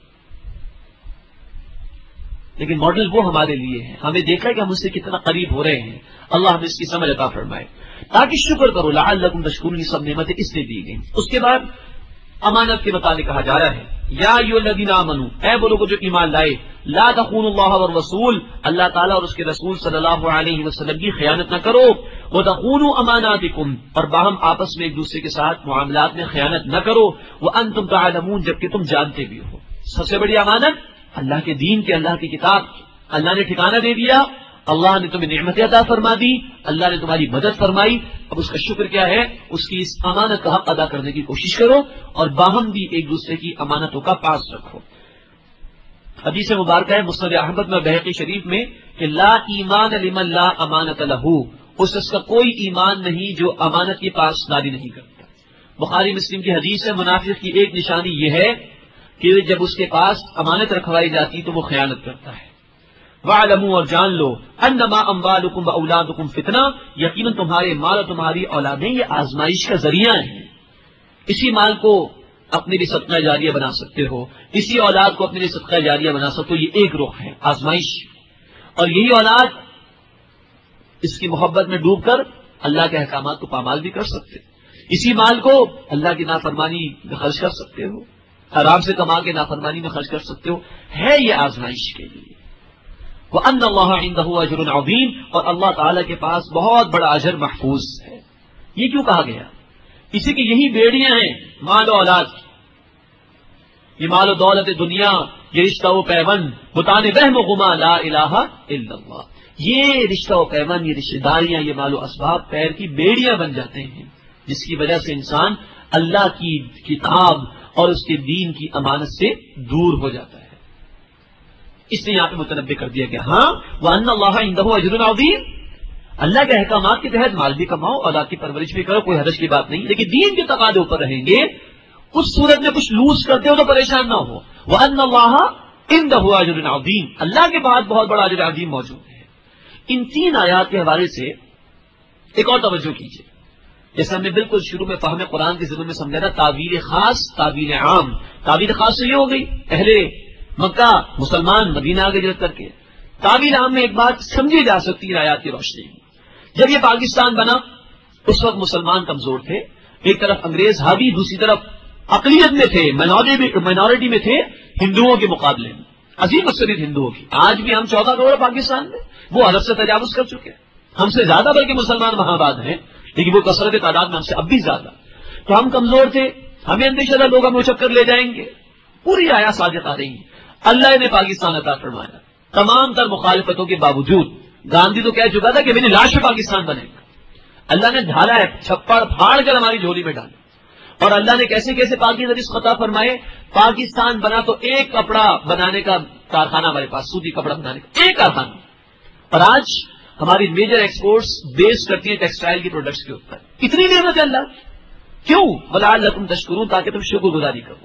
لیکن ماڈل وہ ہمارے لیے ہے، ہمیں دیکھا ہے کہ ہم اس سے کتنا قریب ہو رہے ہیں. اللہ ہمیں اس کی سمجھ عطا فرمائے تاکہ شکر کرو. لعلکم تشکرون، یہ سب نعمتیں اس لیے دی گئی. اس کے بعد امانت کے متعلق کہا جا رہا ہے یا ایھا الذین آمنوا، اے وہ لوگ جو ایمان لائے، لا تخونوا اللہ والرسول، اللہ تعالیٰ اور اس کے رسول صلی اللہ علیہ وسلم کی خیانت نہ کرو. وتخونوا اماناتکم، اور باہم آپس میں ایک دوسرے کے ساتھ معاملات میں خیانت نہ کرو. وانتم تعلمون، جبکہ تم جانتے بھی ہو. سب سے بڑی امانت اللہ کے دین کے، اللہ کی کتاب کی. اللہ نے ٹھکانہ دے دیا، اللہ نے تمہیں نعمت عطا فرما دی، اللہ نے تمہاری مدد فرمائی. اب اس کا شکر کیا ہے؟ اس کی اس امانت کا حق ادا کرنے کی کوشش کرو اور باہم بھی ایک دوسرے کی امانتوں کا پاس رکھو. حدیث مبارکہ ہے مسند احمد میں بہقی شریف میں کہ لا ایمان لمن لا امانت لہ، اس اس کا کوئی ایمان نہیں جو امانت کی پاسداری نہیں کرتا. بخاری مسلم کی حدیث ہے منافق کی ایک نشانی یہ ہے کہ جب اس کے پاس امانت رکھوائی جاتی تو وہ خیانت کرتا ہے. وَاعْلَمُوا، اور جان لو، انما اموالکم واولادکم فتنہ، یقیناً تمہارے مال اور تمہاری اولادیں یہ آزمائش کا ذریعہ ہیں. اسی مال کو اپنے لیے صدقہ جاریہ بنا سکتے ہو، اسی اولاد کو اپنے لیے صدقہ جاریہ بنا سکتے ہو. یہ ایک رخ ہے آزمائش، اور یہی اولاد اس کی محبت میں ڈوب کر اللہ کے احکامات کو پامال بھی کر سکتے. اسی مال کو اللہ کی نافرمانی میں خرچ کر سکتے ہو، حرام سے کما کے نافرمانی میں خرچ کر سکتے ہو. ہے یہ آزمائش کے لیے. وَأَنَّ اللَّهَ عِندَهُ أَجْرٌ عَظِيمٌ، اور اللہ تعالیٰ کے پاس بہت بڑا اجر محفوظ ہے. یہ کیوں کہا گیا؟ اسی کی یہی بیڑیاں ہیں مال و اولاد کی. یہ مال و دولت دنیا، یہ رشتہ و پیوند، بتانے وہم و غما لا الہ الا اللہ. یہ رشتہ و پیوند، یہ رشتہ داریاں، یہ مال و اسباب پیر کی بیڑیاں بن جاتے ہیں جس کی وجہ سے انسان اللہ کی کتاب اور اس کے دین کی امانت سے دور ہو جاتا ہے. اس نے یہاں پہ متنبع کر دیا کہ ہاں وَأَنَّ اللَّهَ عِندَهُ أَجْرٌ عَظِيمٌ، اللہ کے احکامات کے تحت مال بھی کماؤ، اولاد کی پرورش بھی کرو، کوئی حرج کی بات نہیں، لیکن دین کے تقاضے اوپر رہیں گے. اس صورت میں کچھ لوز کرتے ہو تو پریشان نہ ہو. وَأَنَّ اللَّهَ عِندَهُ أَجْرٌ عَظِيمٌ، اللہ کے پاس بہت بڑا اجر عظیم موجود ہے. ان تین آیات کے حوالے سے ایک اور توجہ کیجیے. جیسے ہم نے بالکل شروع میں فہم قرآن کے ضمن میں سمجھا تھا، تعبیر خاص، تعبیر عام. تعبیر خاص سے یہ ہو گئی اہل مکہ مسلمان مدینہ آگے جلد کر کے. تعبیر عام میں ایک بات سمجھی جا سکتی ہے آیات کی روشنی میں. جب یہ پاکستان بنا اس وقت مسلمان کمزور تھے، ایک طرف انگریز حاوی، دوسری طرف اقلیت میں تھے، مائنورٹی میں تھے ہندوؤں کے مقابلے میں، عظیم اکثریت ہندوؤں کی. آج بھی ہم چودہ کروڑ پاکستان میں، وہ عرب سے تجاوز کر چکے ہیں. ہم سے زیادہ بلکہ مسلمان وہاں آباد ہیں، لیکن وہ کثرت تعداد میں ہم سے اب بھی زیادہ. تو ہم کمزور تھے، ہمیں اندیشہ تھا لوگ ہمیں چکر لے جائیں گے. پوری آیا صادق آ رہی ہے. اللہ نے پاکستان عطا فرمایا تمام تر مخالفتوں کے باوجود. گاندھی تو کہہ چکا تھا کہ میری لاش میں پاکستان بنے گا. اللہ نے ڈھالا ہے، چھپڑ پھاڑ کر ہماری جھولی میں ڈالا. اور اللہ نے کیسے کیسے پاکی رزق عطا فرمائے. پاکستان بنا تو ایک کپڑا بنانے کا کارخانہ ہمارے پاس، سودی کپڑا بنانے کا ایک کارخانہ. اور آج ہماری میجر ایکسپورٹس بیس کرتی ہیں ٹیکسٹائل کی پروڈکٹس کے اوپر. اتنی نعمت ہے اللہ کی. کیوں؟ وَلَعَلَّكُمْ تَشْكُرُونَ، تاکہ تم شکر گزاری کرو.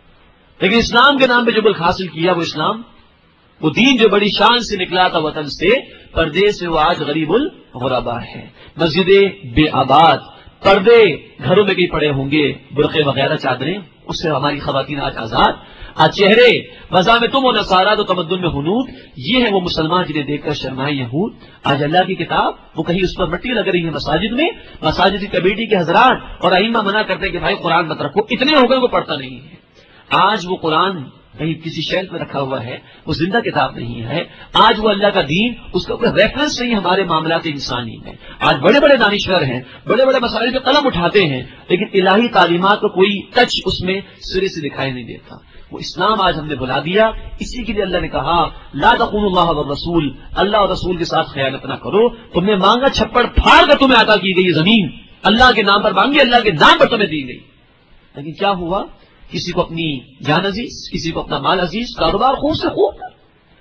لیکن اسلام کے نام پہ جو ملک حاصل کیا وہ اسلام، وہ دین جو بڑی شان سے نکلا تھا وطن سے، پردیس سے وہ آج غریب الغربا ہے. مسجدیں بے آباد، پردے گھروں میں کہیں پڑے ہوں گے، برقعے وغیرہ چادریں، اس سے ہماری خواتین آج آزاد. آج چہرے وضع میں تم و نصارہ تو تمدن میں ہنود. یہ ہے وہ مسلمان جنہیں دیکھ کر شرمائے یہود. آج اللہ کی کتاب وہ کہیں اس پر مٹی لگ رہی ہے مساجد میں. مساجد کی کمیٹی کے حضرات اور ائمہ منع کرتے ہیں کہ بھائی قرآن مت رکھو، اتنے ہو گئے وہ پڑھتا نہیں ہے. آج وہ قرآن کہیں کسی شیلف میں رکھا ہوا ہے، وہ زندہ کتاب نہیں ہے. آج وہ اللہ کا دین، اس کا کوئی ریفرنس نہیں ہمارے معاملات انسانی میں. آج بڑے بڑے دانشور ہیں، بڑے بڑے مسائل پہ قلم اٹھاتے ہیں، لیکن الہی تعلیمات کو کوئی ٹچ اس میں سرے سے دکھائی نہیں دیتا. وہ اسلام آج ہم نے بھلا دیا. اسی کے لیے اللہ نے کہا لا تخونوا اللہ والرسول، اللہ اور رسول کے ساتھ خیانت نہ کرو. تم نے مانگا چھپڑ پھاڑ کر تمہیں عطا کی گئی زمین، اللہ کے نام پر مانگی، اللہ کے نام پر تمہیں دی گئی. لیکن کیا ہوا؟ کسی کو اپنی جان عزیز، کسی کو اپنا مال عزیز، کاروبار خوب سے خوب.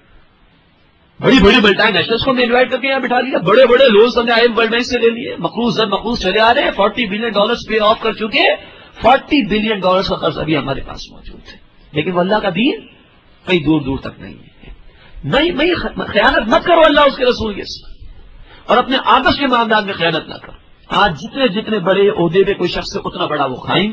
بڑی بڑی ملٹی نیشنلس کو ہم نے انوائٹ کر کے یہاں بٹھا لیا، بڑے بڑے لونز ہم نے آئی ایم ورلڈ بینک سے لے لیے، مقروض در مقروض چلے آ رہے ہیں، forty billion dollars pay off کر چکے، فورٹی بلین ڈالرز کا قرض ابھی ہمارے پاس موجود ہے، لیکن وہ اللہ کا دین کہیں دور دور تک نہیں ہے۔ نہیں نہیں خیانت مت کرو اللہ اس کے رسول کے ساتھ، اور اپنے آپس کے معاملات میں خیانت نہ کرو۔ آج جتنے جتنے بڑے عہدے پہ کوئی شخص ہے اتنا بڑا وہ خائن،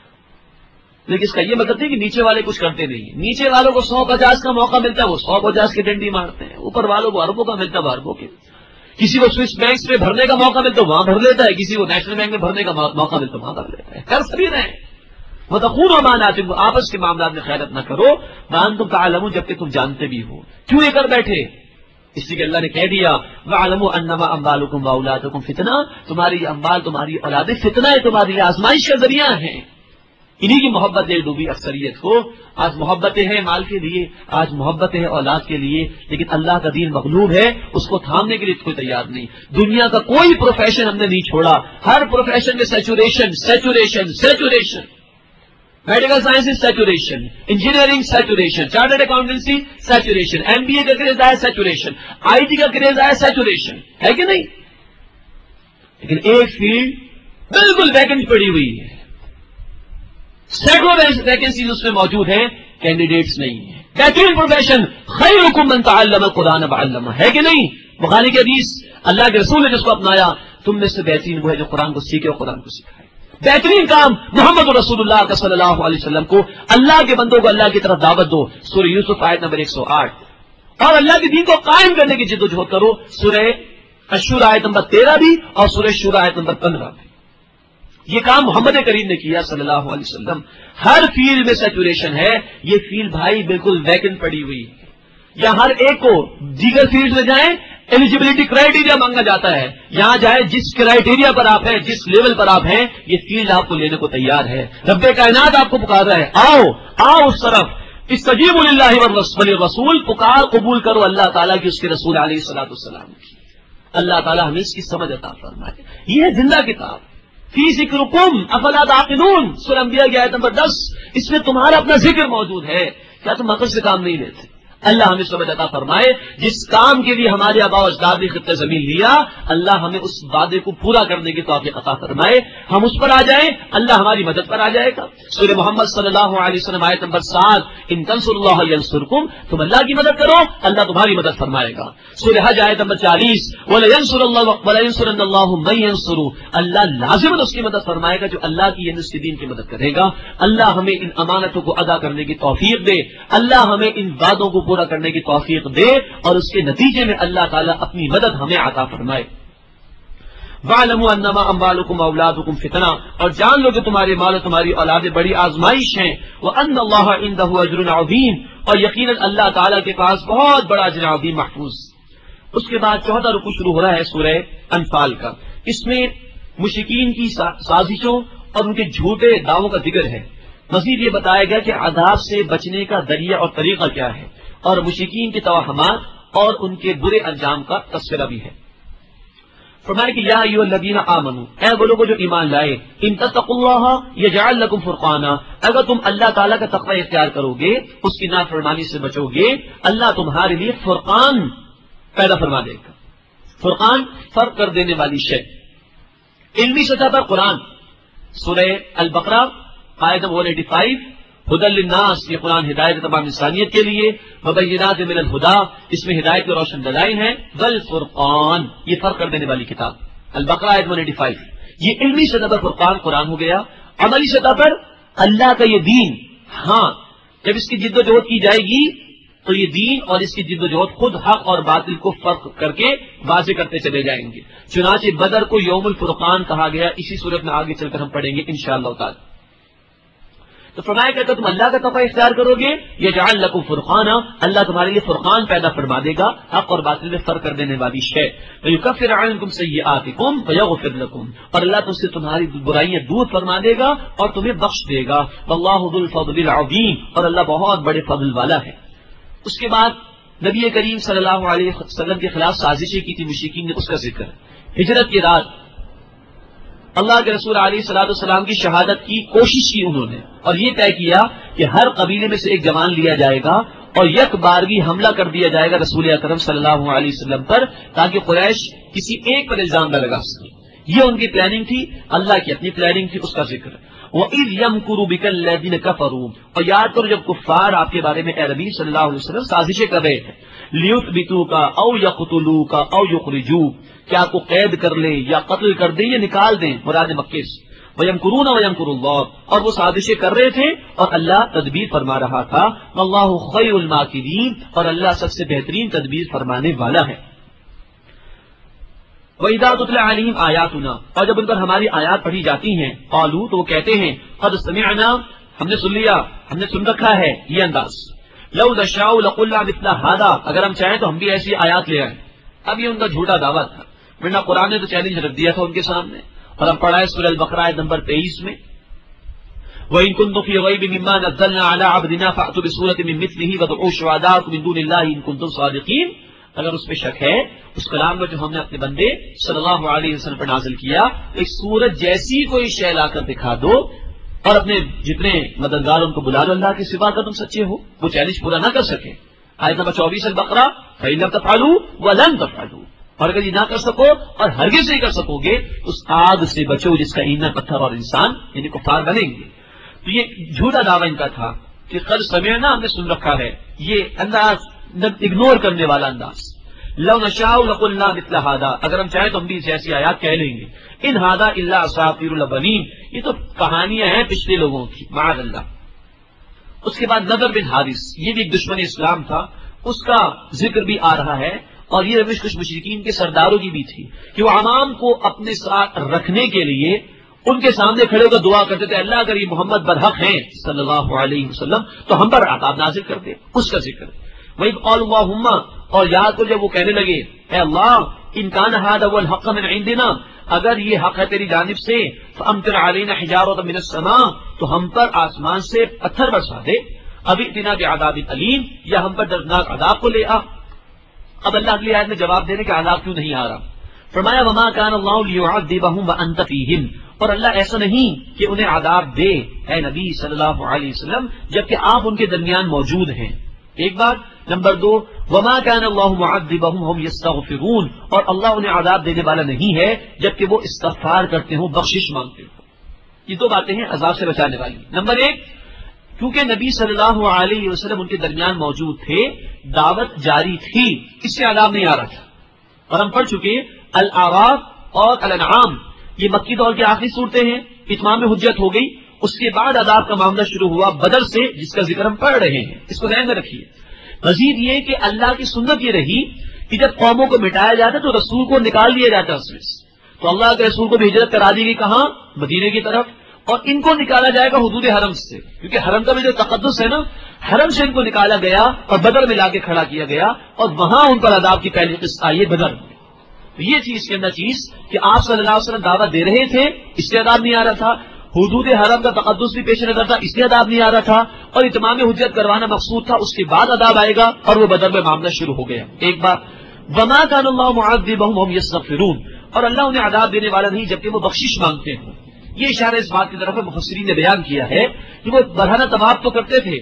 لیکن اس کا یہ مطلب نہیں کہ نیچے والے کچھ کرتے نہیں ہیں، نیچے والوں کو سو پچاس کا موقع ملتا ہے وہ سو پچاس کی ڈنڈی مارتے ہیں، اوپر والوں کو اربوں کا ملتا ہے وہ اربوں کے، کسی کو سوئس بینکس میں بھرنے کا موقع ملتا ہے وہاں بھر لیتا ہے، کسی کو نیشنل بینک میں بھرنے کا موقع ملتا ہے وہاں بھر لیتا ہے، کر سبھی رہے ہیں۔ وتقون امانات، آپس کے معاملات میں خیانت نہ کرو، وانتم تعلمون، جبکہ تم جانتے بھی ہو۔ کیوں یہ کر بیٹھے؟ اس لیے کہ اللہ نے کہہ دیا وَاعْلَمُوا أَنَّمَا أَمْوَالُكُمْ وَأَوْلَادُكُمْ فِتْنَةٌ، تمہاری اموال تمہاری اولادیں فتنہ ہے، تمہاری آزمائش کا ذریعہ ہیں۔ انہی کی محبت دے ڈوبی اکثریت کو، آج محبتیں ہیں مال کے لیے، آج محبتیں ہیں اولاد کے لیے، لیکن اللہ کا دین مغلوب ہے، اس کو تھامنے کے لیے کوئی تیار نہیں۔ دنیا کا کوئی پروفیشن ہم نے نہیں چھوڑا، ہر پروفیشن میں saturation saturation saturation, medical science saturation, engineering saturation, chartered accountancy saturation, M B A کا کریز آیا سیچوریشن، آئی ٹی کا کریز آیا سیچوریشن، ہے کہ نہیں؟ لیکن ایک فیلڈ بالکل ویکنٹ پڑی ہوئی ہے، سینکڑوں ویکنسیز اس میں موجود ہیں، کینڈیڈیٹس نہیں ہیں۔ بہترین پروفیشن خیرکم من تعلم القرآن وعلمہ، ہے کہ نہیں؟ بخاری کی حدیث، اللہ کے رسول نے جس کو اپنایا، تم میں سے بہترین وہ ہے جو قرآن کو سیکھے اور قرآن کو سکھائے۔ بہترین کام محمد رسول اللہ کا صلی اللہ علیہ وسلم کو، اللہ کے بندوں کو اللہ کی طرف دعوت دو، سورہ یوسف آیت نمبر ایک سو آٹھ، اور اللہ کے دین کو قائم کرنے کی جد و جہد کرو، سورہ الشورى آیت نمبر تیرہ بھی اور سورہ شورى آیت نمبر پندرہ بھی۔ یہ کام محمد کریم نے کیا صلی اللہ علیہ وسلم۔ ہر فیلڈ میں سیچوریشن ہے، یہ فیلڈ بھائی بالکل ویکنٹ پڑی ہوئی ہے، یا ہر ایک کو دیگر فیلڈ میں جائیں ایلیجیبلٹی کرائیٹیریا مانگا جاتا ہے، یہاں جائے جس کرائیٹیریا پر آپ ہیں، جس لیول پر آپ ہیں، یہ فیلڈ آپ کو لینے کو تیار ہے۔ رب کائنات آپ کو پکار رہا ہے، آؤ آؤ اس طرف، استجیبوا للہ والرسول، پکار قبول کرو اللہ تعالیٰ کی، اس کے رسول علیہ الصلوۃ والسلام کی۔ اللہ تعالیٰ ہمیں اس کی سمجھ عطا فرمائے۔ یہ ہے زندہ کتاب، فی ذکرکم افلا تعقلون، سورہ انبیاء کی آیت نمبر دس، اس میں تمہارا اپنا ذکر موجود ہے، کیا تم عقل سے کام نہیں لیتے؟ اللہ ہمیں سمجھ عطا فرمائے۔ جس کام کے لیے ہمارے آباء و اجداد نے خطہ زمین لیا، اللہ ہمیں اس وعدے کو پورا کرنے کی توفیق عطا فرمائے، ہم اس پر آ جائیں، اللہ ہماری مدد پر آ جائے گا۔ سورہ محمد صلی اللہ علیہ وسلم آیت نمبر سات، ان تنصروا اللہ ینصرکم، تم اللہ کی مدد کرو اللہ تمہاری مدد فرمائے گا۔ سورہ حج آیت نمبر چالیس، وَلَيَنصُرَنَّ اللَّهُ وَلَيَنصُرَنَّ اللَّهُ مَن يَنصُرُهُ، اللہ لازماً اس کی مدد فرمائے گا جو اللہ کی یعنی اس کے دین کی مدد کرے گا۔ اللہ ہمیں ان امانتوں کو ادا کرنے کی توفیق دے، اللہ ہمیں ان وعدوں کو پورا کرنے کی توفیق دے، اور اس کے نتیجے میں اللہ تعالیٰ اپنی مدد ہمیں عطا فرمائے۔ وَاعْلَمُوا أَنَّمَا أَمْوَالُكُمْ وَأَوْلَادُكُمْ فِتْنَةٌ، اور جان لو کہ تمہارے مال اور تمہاری اولادیں بڑی آزمائش ہیں، وَأَنَّ اللَّهَ عِندَهُ أَجْرٌ عَظِيمٌ، اور یقیناً اللہ تعالیٰ کے پاس بہت بڑا اجر عظیم محفوظ۔ اس کے بعد چوتھا رکوع شروع ہو رہا ہے سورہ انفال کا، اس میں مشرکین کی سازشوں اور ان کے جھوٹے دعووں کا ذکر ہے۔ مزید یہ بتایا گیا کہ عذاب سے بچنے کا ذریعہ اور طریقہ کیا ہے، اور مشرکین کے توہمات اور ان کے برے انجام کا تذکرہ بھی ہے۔ فرمایا کہ یا ایھا الذین آمنوا، اے وہ لوگوں جو ایمان لائے، ان تتقوا اللہ یجعل لکم فرقانا، اگر تم اللہ تعالیٰ کا تقوی اختیار کرو گے، اس کی نافرمانی سے بچو گے، اللہ تمہارے لیے فرقان پیدا فرما دے گا۔ فرقان فرق کر دینے والی شے۔ علمی سطح پر قرآن، سورہ البقرہ آیت نمبر ایک سو پچاسی، ہدی للناس، یہ قرآن ہدایت تمام انسانیت کے لیے، وبینات من الہدی، اس میں ہدایت کے روشن دلائل ہیں، والفرقان، یہ فرق کر دینے والی کتاب، البقرہ آیت نمبر ایک سو پچاسی۔ یہ علمی سطح پر فرقان قرآن ہو گیا۔ عملی سطح پر اللہ کا یہ دین، ہاں جب اس کی جد و جہد کی جائے گی تو یہ دین اور اس کی جد و جہد خود حق اور باطل کو فرق کر کے واضح کرتے چلے جائیں گے۔ چنانچہ بدر کو یوم الفرقان کہا گیا، اسی صورت میں آگے چل کر ہم پڑھیں گے انشاءاللہ تعالی۔ تو فرمایا کہ تم اللہ کا تقوی اختیار کرو گے، یجعل لکم فرقانا، اللہ تمہارے لیے فرقان پیدا فرما دے گا، حق اور باطل میں فرق کر دینے والی شے۔ ویکفر عنکم سیئاتکم ویغفر لکم، اور اللہ تم سے تمہاری برائیاں دور فرما دے گا اور تمہیں بخش دے گا۔ واللہ ذو الفضل العظیم، اور اللہ بہت بڑے فضل والا ہے۔ اس کے بعد نبی کریم صلی اللہ علیہ وسلم کے خلاف سازشیں کی تھی مشرکین نے، اس کا ذکر۔ ہجرت کی رات اللہ کے رسول علیہ الصلوۃ والسلام کی شہادت کی کوشش کی انہوں نے، اور یہ طے کیا کہ ہر قبیلے میں سے ایک جوان لیا جائے گا اور یک بارگی حملہ کر دیا جائے گا رسول اکرم صلی اللہ علیہ وسلم پر، تاکہ قریش کسی ایک پر الزام نہ لگا سکے. یہ ان کی پلاننگ تھی، اللہ کی اپنی پلاننگ تھی، اس کا ذکر. وَإِذْ يَمْكُرُ بِكَ الَّذِينَ كَفَرُوا، اور یاد کرو جب کفار آپ کے بارے میں اے نبی صلی اللہ علیہ وسلم سازشیں کر رہے تھے، لِيُثْبِتُوكَ أَوْ يَقْتُلُوكَ أَوْ يُخْرِجُوكَ، کہ آپ کو قید کر لیں یا قتل کر دیں یا نکال دیں مراد مکے سے. وَيَمْكُرُونَ وَيَمْكُرُ اللَّهُ، اور وہ سازشیں کر رہے تھے اور اللہ تدبیر فرما رہا تھا. وَاللَّهُ خَيْرُ الْمَاكِرِينَ، اور اللہ سب سے بہترین تدبیر فرمانے والا ہے. وَإِذَا تُتْلَىٰ عَلَيْهِمْ آيَاتُنَا، اور جب ان پر ہماری آیات پڑھی جاتی ہیں، قالوا، تو وہ کہتے ہیں، قد سمعنا، ہم نے سن لیا، ہم نے سن رکھا ہے. یہ انداز، لو نشاء لقلنا مثل هذا، اگر ہم چاہیں تو ہم بھی ایسی آیات لے آئیں. اب یہ ان کا جھوٹا دعویٰ تھا، ورنہ قرآن نے تو چیلنج رکھ دیا تھا ان کے سامنے، اور ہم پڑھا ہے سورہ البقرہ آیت نمبر تیئیس میں، وَإِن كُنتُمْ فِي رَيْبٍ مِّمَّا نَزَّلْنَا عَلَىٰ عَبْدِنَا فَأْتُوا بِسُورَةٍ مِّن مِّثْلِهِ وَادْعُوا شُهَدَاءَكُم مِّن دُونِ اللَّهِ إِن كُنتُمْ صَادِقِينَ. اگر اس پہ شک ہے، اس کلام میں جو ہم نے اپنے بندے صلی اللہ علیہ وسلم پر نازل کیا، ایک سورج جیسی کوئی شے لا کر دکھا دو اور اپنے جتنے مددگار ان کو بلا دو اللہ کے سوا، کر تم سچے ہو. وہ چیلنج پورا نہ کر سکے. آیت نمبر چوبیس البقرہ، فَإِن لَّمْ تَفْعَلُوا وَلَن تَفْعَلُوا، اور اگر یہ نہ کر سکو اور ہرگز نہیں کر سکو گے، اس آگ سے بچو جس کا ایندھن پتھر اور انسان یعنی کفار بنیں گے. تو یہ جھوٹا دعویٰ ان کا تھا کہ قد سمعنا، ہم نے سن رکھا ہے. یہ انداز اگنور کرنے والا انداز. لو نشاء لقلنا مثل هذا، اگر ہم چاہیں تو ہم بھی ایسی آیات کہہ لیں گے. ان هذا الا اساطیر الاولین، یہ تو کہانیاں ہیں پچھلے لوگوں کی، معاذ اللہ. اس کے بعد نضر بن حارث، یہ بھی ایک دشمن اسلام تھا، اس کا ذکر بھی آ رہا ہے. اور یہ روش کچھ مشرکین کے سرداروں کی بھی تھی کہ وہ عوام کو اپنے ساتھ رکھنے کے لیے ان کے سامنے کھڑے ہو کر دعا کرتے تھے، اللہ اگر یہ محمد برحق ہیں صلی اللہ علیہ وسلم تو ہم پر عذاب نازل کر دے. اس کا ذکر. وَإِذْ قَالُوا اللَّهُمَّ، اور یاد کو جب وہ کہنے لگے، اے اللہ، ان کان ھذا هو الحق من عندنا، اگر یہ حق ہے تیری جانب سے، فَأَمْطِرْ عَلَيْنَا حِجَارَةً مِّنَ السَّمَاءِ، تو ہم پر آسمان سے پتھر برسا دے. اب ائتنا بعذاب الیم، یا ہم پر دردناک عذاب کو لے آ. اب اللہ اگلی آیت میں جواب دینے کا عذاب کیوں نہیں آ رہا؟ فرمایا وما کان اللہ لیعذبہم وانت فیہم، اور اللہ ایسا نہیں کہ انہیں عذاب دے اے نبی صلی اللہ علیہ وسلم جبکہ آپ ان کے درمیان موجود ہیں. ایک بات. نمبر دو، وما کان اللہ معذبہم وہم یستغفرون، اور اللہ انہیں عذاب دینے والا نہیں ہے جبکہ وہ استغفار کرتے ہوں، بخشش مانگتے ہوں. یہ دو باتیں ہیں عذاب سے بچانے والی. نمبر ایک، کیونکہ نبی صلی اللہ علیہ وسلم ان کے درمیان موجود تھے، دعوت جاری تھی، اس سے عذاب نہیں آ رہا تھا. اور ہم پڑھ چکے الاعراف اور الانعام، یہ مکی دور کی آخری صورتیں ہیں، اتمام حجت ہو گئی. اس کے بعد عذاب کا معاملہ شروع ہوا بدر سے، جس کا ذکر ہم پڑھ رہے ہیں، اس کو ذہن میں رکھیے. مزید یہ کہ اللہ کی سنت یہ رہی کہ جب قوموں کو مٹایا جاتا تو رسول کو نکال دیا جاتا اس میں سے. تو اللہ کے رسول کو بھی ہجرت کرا دی گئی، کہاں؟ مدینے کی طرف. اور ان کو نکالا جائے گا حدود حرم سے، کیونکہ حرم کا بھی جو تقدس ہے نا، حرم سے ان کو نکالا گیا اور بدر میں لا کے کھڑا کیا گیا، اور وہاں ان پر عذاب کی پہلی قسط آئی ہے بدر میں. تو یہ چیز کے اندر چیز کہ آپ صلی اللہ علیہ وسلم دعوت دے رہے تھے، اس سے عذاب نہیں آ رہا تھا. حدود حرم کا تقدس بھی پیش نظر تھا، اس لیے عذاب نہیں آ رہا تھا. اور اتمام حجت کروانا مقصود تھا، اس کے بعد عذاب آئے گا، اور وہ بدر میں معاملہ شروع ہو گیا. ایک بات. وما کان اللہ معذبہم وہم یستغفرون، اور اللہ انہیں عذاب دینے والا نہیں جبکہ وہ بخشش مانگتے ہیں. یہ اشارہ اس بات کی طرف مفسرین نے بیان کیا ہے کہ وہ برہنہ طواف تو کرتے تھے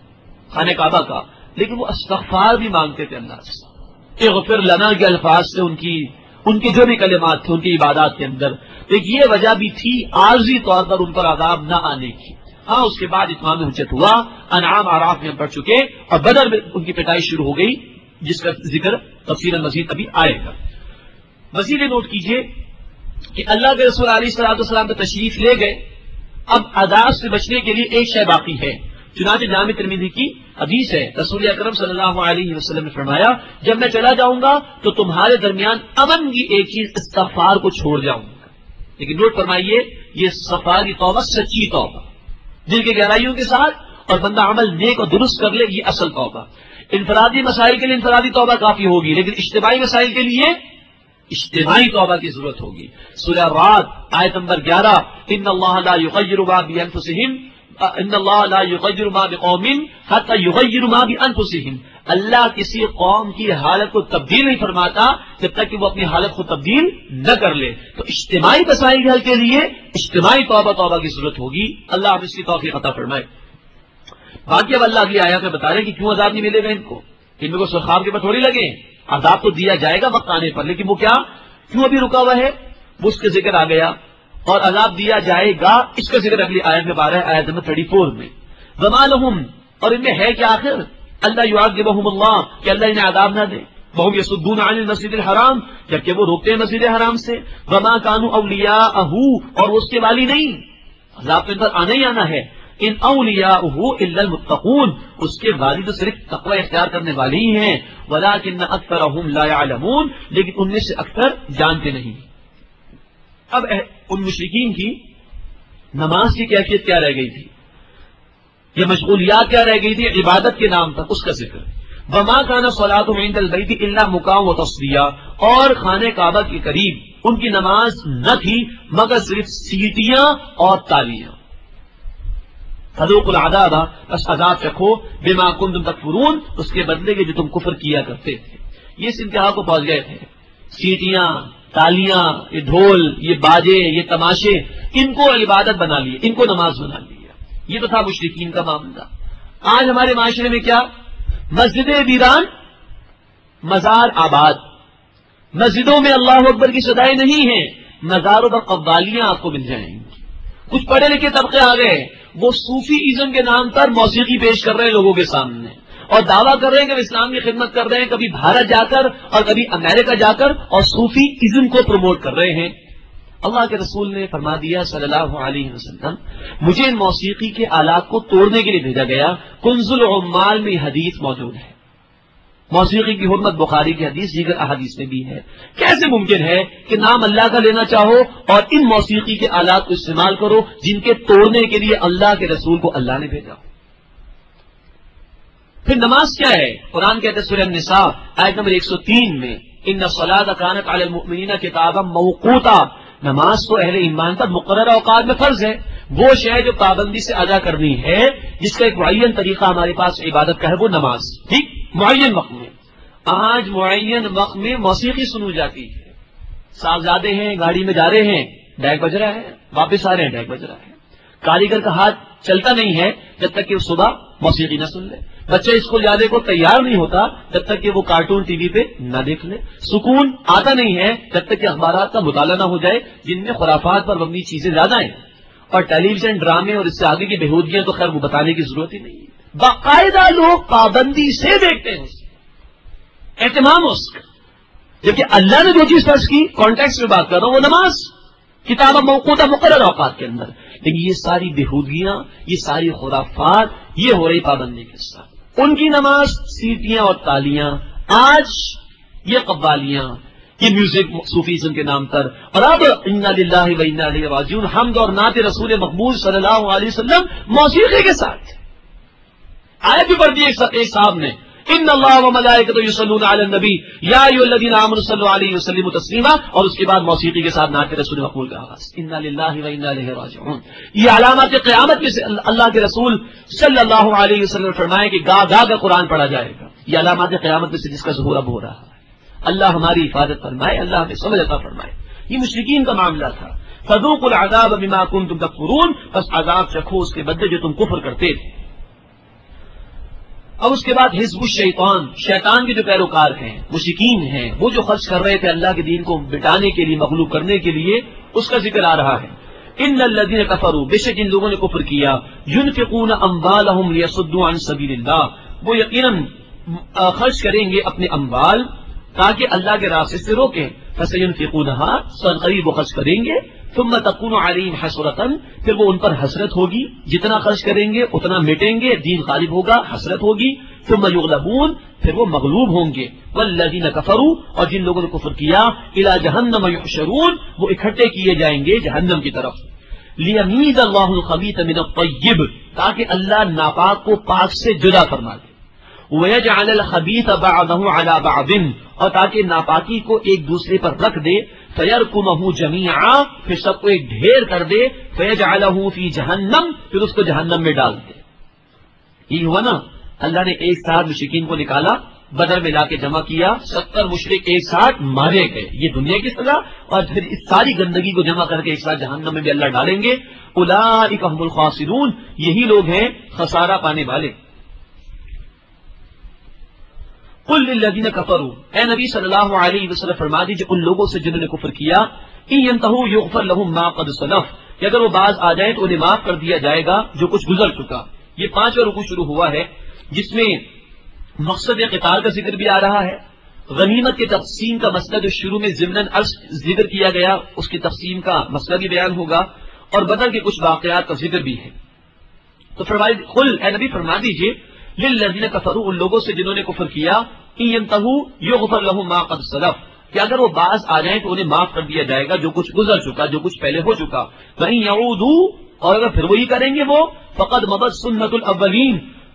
خانہ کعبہ کا، لیکن وہ استغفار بھی مانگتے تھے اللہ سے. اغفر لنا کے الفاظ سے ان کی ان کے جو بھی کلمات تھے ان کی عبادات کے اندر. ایک یہ وجہ بھی تھی عارضی طور پر ان پر عذاب نہ آنے کی. ہاں اس کے بعد اتمام حجت ہوا، انعام اعراف میں ہم پڑھ چکے، اور بدر میں ان کی پٹائی شروع ہو گئی، جس کا ذکر تفصیل مزید ابھی آئے گا. مزید نوٹ کیجئے کہ اللہ کے رسول علیہ الصلوۃ والسلام پہ تشریف لے گئے. اب عذاب سے بچنے کے لیے ایک شے باقی ہے. چنانچہ جامع ترمذی کی حدیث ہے، رسول اکرم صلی اللہ علیہ وسلم نے فرمایا جب میں چلا جاؤں گا تو تمہارے درمیان امن کی ایک چیز استغفار کو چھوڑ جاؤں گا. لیکن نوٹ فرمائیے، یہ صفا کی توبہ سچی توبہ، دل کے گہرائیوں کے ساتھ، اور بندہ عمل نیک اور درست کر لے، یہ اصل توبہ. انفرادی مسائل کے لیے انفرادی توبہ کافی ہوگی، لیکن اجتماعی مسائل کے لیے اجتماعی توبہ کی ضرورت ہوگی. سورہ رعد آیت نمبر گیارہ، ان اللہ لا یغیر ما بانفسہم ان اللہ لا یغیر ما بقوم حتی یغیروا ما بانفسہم، اللہ کسی قوم کی حالت کو تبدیل نہیں فرماتا جب تک کہ وہ اپنی حالت کو تبدیل نہ کر لے. تو اجتماعی مسائل کے حل کے لیے اجتماعی توبہ توبہ کی ضرورت ہوگی. اللہ ہم اس کی توفیق عطا فرمائے. باقی اب اللہ اگلی آیات میں بتا رہے ہیں کہ کیوں عذاب نہیں ملے گا ان کو، ان میں کو سرخاب کے پر تھوڑی لگے، عذاب تو دیا جائے گا وقت آنے پر، لیکن وہ کیا کیوں ابھی رکا ہوا ہے، وہ اس کا ذکر آ گیا، اور عذاب دیا جائے گا اس کا ذکر اگلی آیت میں بارہ آیت نمبر چوتیس میں. وما لهم، اور ان میں ہے کہ آخر اللہ یعذبهم اللہ، کہ اللہ انہیں عذاب نہ دے، وهم یصدون عن المسجد الحرام، جبکہ وہ روکتے ہیں مسجد حرام سے، وما كانوا اولیاءہ، اور وہ اس کے والی نہیں، عذاب تو ان پر آنا ہی آنا ہے، ان اولیاءہ الا المتقون، اس کے والی تو صرف تقوی اختیار کرنے والے ہی ہیں، ولکن اکثرهم لا يعلمون، لیکن ان میں سے اکثر جانتے نہیں. اب ان مشرکین کی نماز کی کیفیت کیا رہ گئی تھی، یہ مشغولیات کیا رہ گئی تھی عبادت کے نام پر، اس کا ذکر. وما كان صلاتهم عند البيت الا مكاء وتصديا، اور خانہ کعبہ کے قریب ان کی نماز نہ تھی مگر صرف سیٹیاں اور تالیاں. فذوقوا العذاب، بس عذاب چکھو، بما كنتم تکفرون، اس کے بدلے کے جو تم کفر کیا کرتے تھے. یہ اس انتہا کو پہنچ گئے تھے، سیٹیاں، تالیاں، یہ ڈھول، یہ باجے، یہ تماشے، ان کو عبادت بنا لیے، ان کو نماز بنا لیا. یہ تو تھا مشرکین کا معاملہ. آج ہمارے معاشرے میں کیا، مسجدیں ویران، مزار آباد. مسجدوں میں اللہ اکبر کی صدائیں نہیں ہیں، مزاروں پر قوالیاں آپ کو مل جائیں گی. کچھ پڑھے لکھے طبقے آ گئے، وہ صوفی ازم کے نام پر موسیقی پیش کر رہے ہیں لوگوں کے سامنے، اور دعویٰ کر رہے ہیں کہ وہ اسلام کی خدمت کر رہے ہیں، کبھی بھارت جا کر اور کبھی امریکہ جا کر، اور صوفی ازم کو پروموٹ کر رہے ہیں. اللہ کے رسول نے فرما دیا صلی اللہ علیہ وسلم، مجھے ان موسیقی کے آلات کو توڑنے کے لیے بھیجا گیا. کنز العمال میں یہ حدیث موجود ہے، موسیقی کی حرمت بخاری کی حدیث دیگر احادیث میں بھی ہے. کیسے ممکن ہے کہ نام اللہ کا لینا چاہو اور ان موسیقی کے آلات کو استعمال کرو جن کے توڑنے کے لیے اللہ کے رسول کو اللہ نے بھیجا. پھر نماز کیا ہے؟ قرآن کہتے سورہ النساء آیت نمبر ایک سو تین میں، ان الصلاۃ کانت علی المؤمنین کتابا موقوتا، نماز تو اہل ایمان پر مقررہ اوقات میں فرض ہے. وہ شے جو پابندی سے ادا کرنی ہے، جس کا ایک معین طریقہ ہمارے پاس عبادت کا ہے، وہ نماز. ٹھیک، معین وقت میں. آج معین وقت میں موسیقی سنو جاتی ہے، صاحبزادے ہیں گاڑی میں جا رہے ہیں، ڈیک بج رہا ہے، واپس آ رہے ہیں، ڈیک بج رہا ہے. کاریگر کا ہاتھ چلتا نہیں ہے جب تک کہ وہ صبح موسیقی نہ سن لے. بچے اسکول جانے کو تیار نہیں ہوتا جب تک کہ وہ کارٹون ٹی وی پہ نہ دیکھ لے. سکون آتا نہیں ہے جب تک کہ اخبارات کا مطالعہ نہ ہو جائے جن میں خرافات پر مبنی چیزیں زیادہ ہیں. اور ٹیلی ویژن ڈرامے اور اس سے آگے کی بےہودگیاں تو خیر وہ بتانے کی ضرورت ہی نہیں ہے. باقاعدہ لوگ پابندی سے دیکھتے ہیں، اہتمام اس کا، جبکہ اللہ نے جو چیز فرض کی، کانٹیکس میں بات کر رہا ہوں، وہ نماز کتاب موقوتہ مقررہ اوقات کے اندر. لیکن یہ ساری بےہودگیاں، یہ ساری خرافات، یہ ہو رہی پابندی کے ساتھ. ان کی نماز سیٹیاں اور تالیاں، آج یہ قوالیاں، یہ میوزک صوفیزم کے نام پر. اور اب انا للہ و انا الیہ راجعون، حمد اور نعت رسول مقبول صلی اللہ علیہ وسلم موسیقی کے ساتھ. آیت بھی پڑھ دی ایک صاحب نے، ان اللہ و ملائکتہ یصلون علی النبی یا ایھا الذین آمنوا صلوا علیہ وسلموا تسلیما، اور اس کے بعد موسیقی کے ساتھ نعت رسول مقبول کا آغاز. انا للہ و انا الیہ راجعون. یہ علامات قیامت میں سے اللہ کے رسول صلی اللہ علیہ وسلم نے فرمایا کہ گا گا کا قرآن پڑھا جائے گا. یہ علامات قیامت میں سے جس کا ظہور اب ہو رہا ہے. اللہ ہماری حفاظت فرمائے، اللہ ہمیں سمجھ عطا فرمائے. یہ مشرکین کا معاملہ تھا. فذوقوا العذاب بما کنتم تکفرون، بس عذاب چکھو اس کے بدلے جو تم کفر کرتے تھے. اب اس کے بعد حزب الشیطان، شیطان کے جو پیروکار ہیں، مشرکین ہیں، وہ جو خرچ کر رہے تھے اللہ کے دین کو مٹانے کے لیے، مغلوب کرنے کے لیے، اس کا ذکر آ رہا ہے. ان الذین کفروا، بے شک ان لوگوں نے کفر کیا، ينفقون اموالهم ليصدوا عن سبیل اللہ، وہ یقیناً خرچ کریں گے اپنے اموال تاکہ اللہ کے راستے سے روکیں. فسينفقونها، سن قریب وہ خرچ کریں گے. ثم تكون عليهم حسرة، پھر وہ ان پر حسرت ہوگی، جتنا خرچ کریں گے اتنا مٹیں گے، دین غالب ہوگا، حسرت ہوگی. ثم يغلبون، پھر وہ مغلوب ہوں گے. والذین کفروا، اور جن لوگوں نے کفر کیا، الى جہنم يحشرون، وہ اکٹھے کیے جائیں گے جہنم کی طرف. لیمیز اللہ الخبیث من الطیب، تاکہ اللہ ناپاک کو پاک سے جدا فرما دے. وَيَجْعَلَ الْخَبِيثَ بَعْضَهُ عَلَى بَعْضٍ، اور تاکہ ناپاکی کو ایک دوسرے پر رکھ دے. فَيَرْكُمَهُ جَمِيعًا، پھر سب کو ایک ڈھیر کر دے. فَيَجْعَلَهُ فِي جَهَنَّمَ، پھر اس کو جہنم میں ڈال دے. یہ ہوا نا، اللہ نے ایک ساتھ مشرکین کو نکالا بدر میں لا کے جمع کیا، ستر مشرک ایک ساتھ مارے گئے، یہ دنیا کی سزا، اور پھر اس ساری گندگی کو جمع کر کے ایک ساتھ جہنم میں بھی اللہ ڈالیں گے۔ اولئک هم الخاسرون، یہی لوگ ہیں خسارہ پانے والے۔ قل للذین کفروا، اے نبی صلی اللہ علیہ وسلم فرما دیجیے ان لوگوں سے جنہوں نے کفر کیا، ان ینتہوا یغفر لهم ما قد سلف، کہ اگر وہ باز آ جائیں تو انہیں معاف کر دیا جائے گا جو کچھ گزر چکا۔ یہ پانچواں رکوع شروع ہوا ہے جس میں مقصد قتال کا ذکر بھی آ رہا ہے، غنیمت کے تقسیم کا مسئلہ جو شروع میں ضمناً عرض ذکر کیا گیا اس کی تقسیم کا مسئلہ بھی بیان ہوگا، اور بدر کے کچھ واقعات کا ذکر بھی ہے۔ تو فرمائے قل، اے نبی فرما دیجیے للذین کفروا، ان لوگوں سے جنہوں نے کفر کیا، ان ینتہوا یغفر لهم ما قد سلف، کہ اگر وہ باز آ جائیں تو انہیں معاف کر دیا جائے گا جو کچھ گزر چکا، جو کچھ پہلے ہو چکا۔ وَإِن يَعُودُوا، اور اگر پھر وہی کریں گے وہ، فَقَدْ مَضَتْ سُنَّةُ الْأَوَّلِينَ،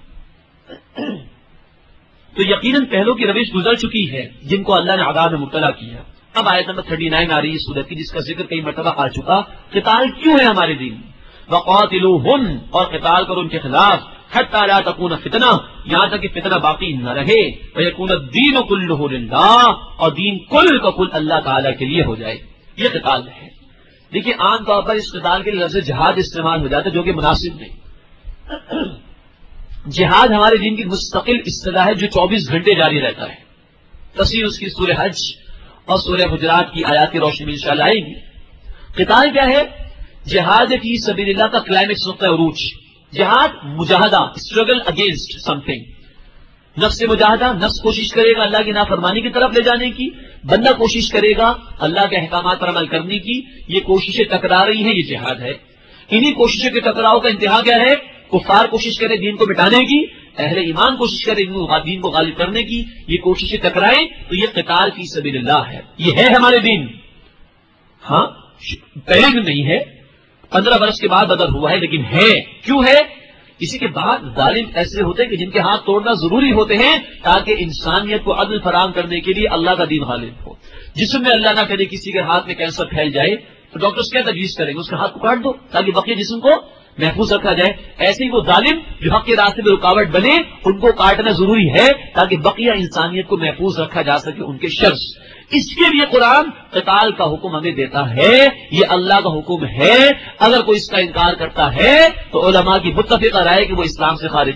تو یقیناً پہلوں کی روش گزر چکی ہے جن کو اللہ نے عذاب میں مبتلا کیا۔ اب آیت نمبر انتیس آ رہی ہے سورت کی، جس کا ذکر کئی مرتبہ آ چکا۔ قتال کیوں ہے ہمارے دین میں؟ وَقَاتِلُوهُمْ، اور قتال کرو ان کے خلاف، حَتَّىٰ لَا تَكُونَ فِتْنَةٌ، یہاں تک کہ فتنہ باقی نہ رہے، وَيَكُونَ الدِّينُ كُلُّهُ لِلَّهِ، اور دین کل کا کل اللہ تعالیٰ کے لیے ہو جائے۔ یہ قتال ہے۔ دیکھیے عام طور پر اس قتال کے لیے لفظ جہاد استعمال ہو جاتا ہے جو کہ مناسب نہیں۔ جہاد ہمارے دین کی مستقل اصطلاح ہے جو چوبیس گھنٹے جاری رہتا ہے۔ تفسیر اس کی سورہ حج اور سورہ حجرات کی آیات کی روشنی میں انشاءاللہ آئے گی۔ قتال کیا ہے؟ جہاد فی سبیل اللہ کا کلائمیکس نقطہ عروج۔ جہاد مجاہدہ، اسٹرگل اگینسٹ سم تھنگ، نفس سے مجاہدہ، نفس کوشش کرے گا اللہ کی نافرمانی کی طرف لے جانے کی، بندہ کوشش کرے گا اللہ کے احکامات پر عمل کرنے کی، یہ کوششیں ٹکرا رہی ہیں، یہ جہاد ہے۔ انہی کوششوں کے ٹکراؤ کا انتہا کیا ہے؟ کفار کوشش کرے دین کو مٹانے کی، اہل ایمان کوشش کرے دین کو غالب کرنے کی، یہ کوششیں ٹکرائیں تو یہ قتال فی سبیل اللہ ہے۔ یہ ہے ہمارے دین، ہاں پہلے دن نہیں ہے، پندرہ برس کے بعد بدر ہوا ہے، لیکن ہے۔ کیوں ہے؟ اسی کے بعد ظالم ایسے ہوتے ہیں کہ جن کے ہاتھ توڑنا ضروری ہوتے ہیں تاکہ انسانیت کو عدل فراہم کرنے کے لیے اللہ کا دین غالب ہو۔ جسم میں اللہ نہ کرے کسی کے ہاتھ میں کینسر پھیل جائے تو ڈاکٹرز کیا تجویز کریں گے؟ اس کے ہاتھ کو کاٹ دو تاکہ بقیہ جسم کو محفوظ رکھا جائے۔ ایسے ہی وہ ظالم جو حق کے راستے میں رکاوٹ بنے ان کو کاٹنا ضروری ہے تاکہ بقیہ انسانیت کو محفوظ رکھا جا سکے ان کے شر سے۔ اس کے لیے قرآن قتال کا حکم ہمیں دیتا ہے، یہ اللہ کا حکم ہے۔ اگر کوئی اس کا انکار کرتا ہے تو علماء کی متفقہ رائے کہ وہ اسلام سے خارج۔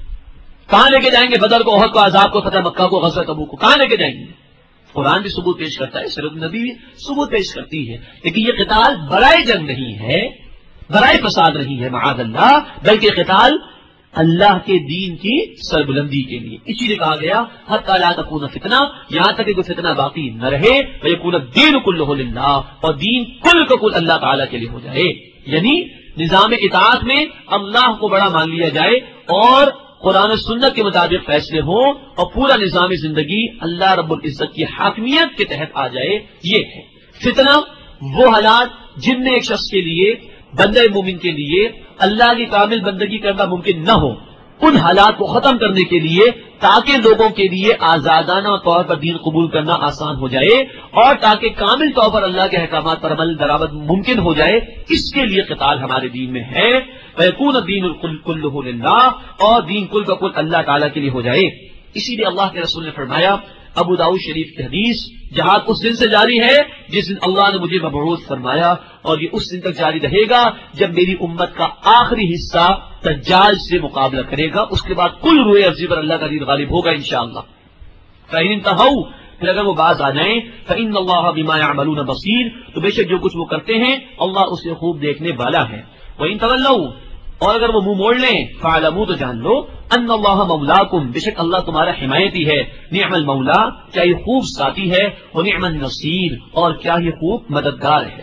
کہاں لے کے جائیں گے؟ بدر کو، احد کو، عذاب کو، فتح مکہ کو، غزوہ تبوک کو کہاں لے کے جائیں گے؟ قرآن بھی ثبوت پیش کرتا ہے، سیرت النبی بھی ثبوت پیش کرتی ہے، لیکن یہ قتال برائے جنگ نہیں ہے، برائے فساد نہیں ہے معاذ اللہ، بلکہ قتال اللہ کے دین کی سربلندی کے لیے۔ اسی لیے کہا گیا حتی لا تکون فتنہ، یہاں تک کہ کوئی فتنہ باقی نہ رہے، ویکون الدین کلہ للہ، اور دین کل کا کل اللہ تعالیٰ کے لیے ہو جائے، یعنی نظام اطاعت میں اللہ کو بڑا مان لیا جائے اور قرآن و سنت کے مطابق فیصلے ہوں اور پورا نظام زندگی اللہ رب العزت کی حاکمیت کے تحت آ جائے۔ یہ ہے فتنہ، وہ حالات جن میں ایک شخص کے لیے، بندہ مومن کے لیے اللہ کی کامل بندگی کرنا ممکن نہ ہو، ان حالات کو ختم کرنے کے لیے تاکہ لوگوں کے لیے آزادانہ طور پر دین قبول کرنا آسان ہو جائے اور تاکہ کامل طور پر اللہ کے احکامات پر عمل درآمد ممکن ہو جائے، اس کے لیے قتال ہمارے دین میں ہے۔ فیکون الدین کلہ للہ، اور دین کل کا کل اللہ تعالیٰ کے لیے ہو جائے۔ اسی لیے اللہ کے رسول نے فرمایا، ابو داؤد شریف کی حدیث، جہاد اس دن سے جاری ہے جس دن اللہ نے مجھے مبعوث فرمایا، اور یہ اس دن تک جاری رہے گا جب میری امت کا آخری حصہ دجال سے مقابلہ کرے گا، اس کے بعد کل روئے ارضی پر اللہ کا دین غالب ہوگا انشاءاللہ۔ فَإِنْ انْتَهَوْا، پھر اگر وہ باز آ جائیں، فَإِنَّ اللَّهَ بِمَا يَعْمَلُونَ بَصِيرٌ، تو بے شک جو کچھ وہ کرتے ہیں اللہ اسے خوب دیکھنے والا ہے۔ وَإِنْ تَوَلَّوْا، اور اگر وہ منہ موڑ لیں، فَاعْلَمُوا، تو جان لو، ان اللہ مولاکم، بے شک اللہ تمہارا حمایتی ہے، نعم المولا، کیا یہ خوب ساتھی ہے، ونعم النصیر، اور کیا یہ خوب مددگار ہے۔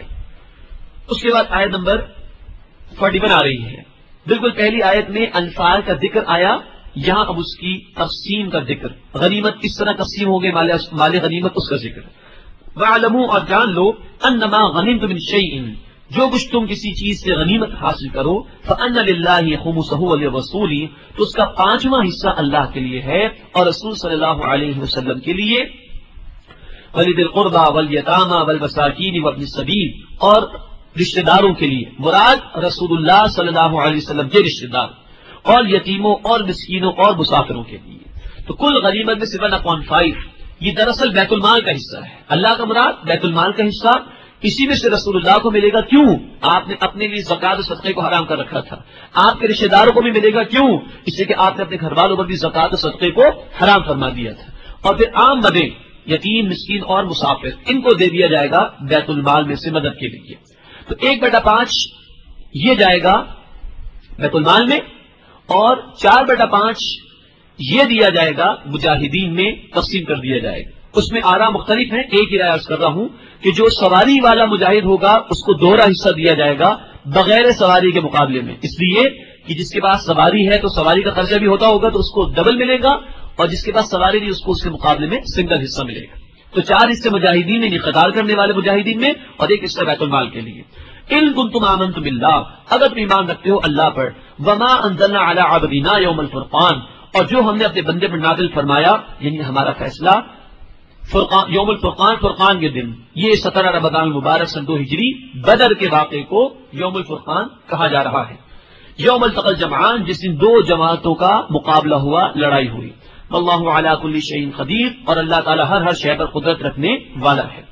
اس کے بعد آیت نمبر اکتالیس آ رہی ہے، بالکل پہلی آیت میں انفال کا ذکر آیا، یہاں اب اس کی تقسیم کا ذکر، غنیمت کس طرح تقسیم ہوگی، مال غنیمت اس کا ذکر۔ وَاعْلَمُوا، اور جان لو، انما غنمتم من شیء، جو کچھ تم کسی چیز سے غنیمت حاصل کرو، فَأَنَّ لِلَّهِ خُمُسَهُ وَلِلرَّسُولِ، تو اس کا پانچواں حصہ اللہ کے لیے ہے اور رسول صلی اللہ علیہ وسلم کے لیے، وَلِذِي الْقُرْبَى وَالْيَتَامَى وَالْمَسَاكِينِ وَابْنِ السَّبِيلِ، اور رشتہ داروں کے لیے، مراد رسول اللہ صلی اللہ علیہ وسلم کے رشتہ دار، اور یتیموں اور مسکینوں اور مسافروں کے لیے۔ تو کل غنیمت میں سیون اپون فائیو یہ دراصل بیت المال کا حصہ ہے. اللہ کا مراد بیت المال کا حصہ اسی میں سے رسول اللہ کو ملے گا. کیوں؟ آپ نے اپنے لیے زکات و صدقے کو حرام کر رکھا تھا. آپ کے رشتے داروں کو بھی ملے گا. کیوں؟ اس لیے کہ آپ نے اپنے گھر والوں پر بھی زکات و صدقے کو حرام فرما دیا تھا. اور پھر عام مدیں یتیم مسکین اور مسافر ان کو دے دیا جائے گا بیت المال میں سے مدد کے لیے. تو ایک بٹا پانچ یہ جائے گا بیت المال میں اور چار بٹا پانچ یہ دیا جائے گا مجاہدین میں تقسیم کر دیا جائے گا. اس میں آرا مختلف ہیں. ایک ہی رائے عرض کر رہا ہوں کہ جو سواری والا مجاہد ہوگا اس کو دوہرا حصہ دیا جائے گا بغیر سواری کے مقابلے میں. اس لیے کہ جس کے پاس سواری ہے تو سواری کا خرچہ بھی ہوتا ہوگا تو اس کو ڈبل ملے گا اور جس کے پاس سواری نہیں اس کو اس کے مقابلے میں سنگل حصہ ملے گا. تو چار حصے مجاہدین میں قطار کرنے والے مجاہدین میں اور ایک حصہ بیت المال کے لیے. ان کنتم آمنتم باللہ اگر تم ایمان رکھتے ہو اللہ پر وما انزلنا علی عبدنا یوم الفرقان اور جو ہم نے اپنے بندے پر نازل فرمایا یعنی ہمارا فیصلہ فرقان یوم الفرقان فرقان کے دن. یہ سترہ رمضان المبارک سن دو ہجری بدر کے واقعے کو یوم الفرقان کہا جا رہا ہے. یوم التقى الجمعان جس دن دو جماعتوں کا مقابلہ ہوا لڑائی ہوئی. واللہ علی کل شیء قدیر اور اللہ تعالی ہر ہر شے پر قدرت رکھنے والا ہے.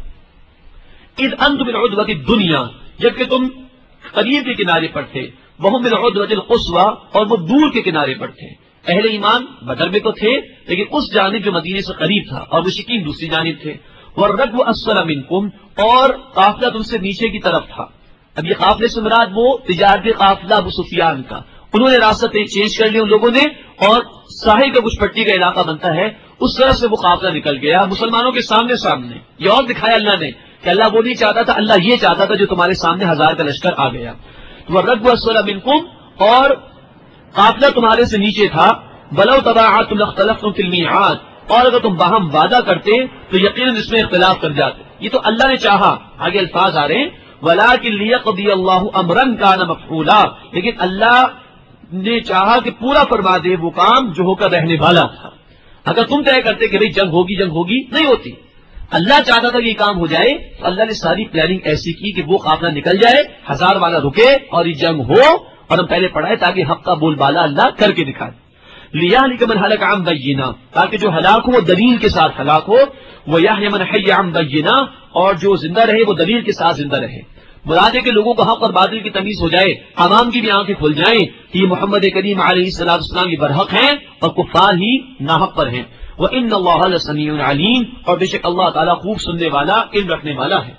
اذ انتم بالعدوۃ الدنیا جبکہ تم قریب کے کنارے پر تھے وہم بالعدوۃ القصوى اور وہ دور کے کنارے پر تھے. اہل ایمان بدر میں تو تھے لیکن اس جانب جو مدینے سے قریب تھا اور مشرکین دوسری جانب تھے. والركب اسفل منکم اور قافلہ تم سے نیچے کی طرف تھا. اب یہ قافلے سے مراد وہ تجارتی قافلہ ابو سفیان کا انہوں نے راستہ چینج کر لیا ان لوگوں نے اور ساحل کا کچھ پٹی کا علاقہ بنتا ہے اس طرح سے وہ قافلہ نکل گیا مسلمانوں کے سامنے سامنے. یہ اور دکھایا اللہ نے کہ اللہ وہ نہیں چاہتا تھا اللہ یہ چاہتا تھا جو تمہارے سامنے ہزار کا لشکر آ گیا. والركب اسفل منکم اور قافلہ تمہارے سے نیچے تھا. ولو تباعتم لاختلفتم فی المیعاد اور اگر تم باہم وعدہ کرتے تو یقیناً اس میں اختلاف کر جاتے. یہ تو اللہ نے چاہا. آگے الفاظ آ رہے ہیں ولکن لیقضی اللہ امرا کان مفعولا لیکن اللہ نے چاہا کہ پورا فرما دے وہ کام جو ہو کر رہنے والا تھا. اگر تم طے کرتے کہ بھئی جنگ ہوگی جنگ ہوگی نہیں ہوتی. اللہ چاہتا تھا کہ یہ کام ہو جائے تو اللہ نے ساری پلاننگ ایسی کی کہ وہ قافلہ نکل جائے ہزار والا رکے اور یہ جنگ ہو اور ہم پہلے پڑھائے تاکہ حق کا بول بالا اللہ کر کے دکھائے. لِيَهْلِكَ مَنْ هَلَكَ عَنْ بَيِّنَةٍ تاکہ جو ہلاک ہو وہ دلیل کے ساتھ ہلاک ہو. وَيَحْيَ مَنْ حَيَّ عَنْ بَيِّنَةٍ اور جو زندہ رہے وہ دلیل کے ساتھ زندہ رہے. مراد ہے کہ لوگوں کو حق اور باطل کی تمیز ہو جائے عوام کی بھی آنکھیں کھل جائیں کہ یہ محمد کریم علیہ الصلوۃ والسلام کی برحق ہیں اور کفار ہی ناحق پر ہیں. وَإِنَّ اللَّهَ لَسَمِيعٌ عَلِيمٌ اور بے شک اللہ تعالیٰ خوب سننے والا علم رکھنے والا ہے.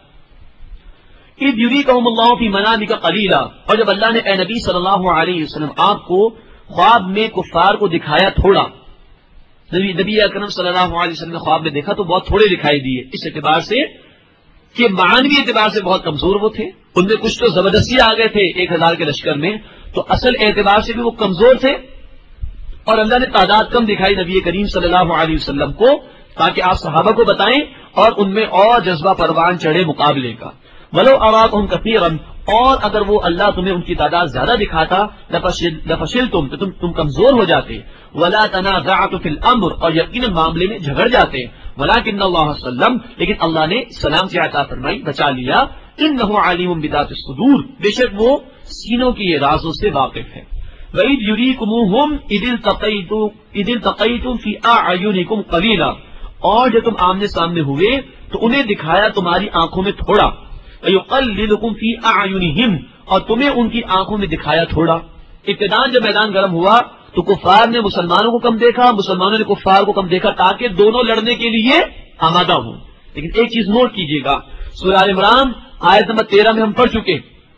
اِذْ يُرِيكَهُمُ اللَّهُ فِي مَنَامِكَ قَلِيلًا اور جب اللہ نے اے نبی صلی اللہ علیہ وسلم آپ کو خواب میں کفار کو دکھایا تھوڑا. نبی نبی اکرم صلی اللہ علیہ وسلم نے خواب میں دیکھا تو بہت تھوڑے دکھائی دیے اس اعتبار سے کہ معنوی اعتبار سے بہت کمزور وہ تھے. ان میں کچھ تو زبردستی آ گئے تھے ایک ہزار کے لشکر میں تو اصل اعتبار سے بھی وہ کمزور تھے اور اللہ نے تعداد کم دکھائی نبی کریم صلی اللہ علیہ وسلم کو تاکہ آپ صحابہ کو بتائیں اور ان میں اور جذبہ پروان چڑھے مقابلے کا. ولو اراکم کثیرا اور اگر وہ اللہ تمہیں ان کی تعداد زیادہ دکھاتا لفشلتم تو تم تم کمزور ہو جاتے. ولا تنازعتم فی الامر اور یقیناً معاملے میں جھگڑ جاتے. ولکن اللہ سلم لیکن اللہ نے سلام سے عطا فرمائی بچا لیا. انہ علیم بذات الصدور بے شک وہ سینوں کی رازوں سے واقف ہے. وَإِذْ يُرِيكُمُوهُمْ إِذِ الْتَقَيْتُمْ فِي أَعْيُنِكُمْ قَلِيلًا اور جب تم آمنے سامنے ہوئے تو انہیں دکھایا تمہاری آنکھوں میں تھوڑا. وَيُقَلِّلُكُمْ فِي أَعْيُنِهِمْ اور تمہیں ان کی آنکھوں میں دکھایا تھوڑا. ابتداء جب میدان گرم ہوا تو کفار نے مسلمانوں کو کم دیکھا مسلمانوں نے کفار کو کم دیکھا تاکہ دونوں لڑنے کے لیے آمادہ ہوں. لیکن ایک چیز نوٹ کیجئے گا سورہ آل عمران آیت نمبر تیرہ میں ہم پڑھ چکے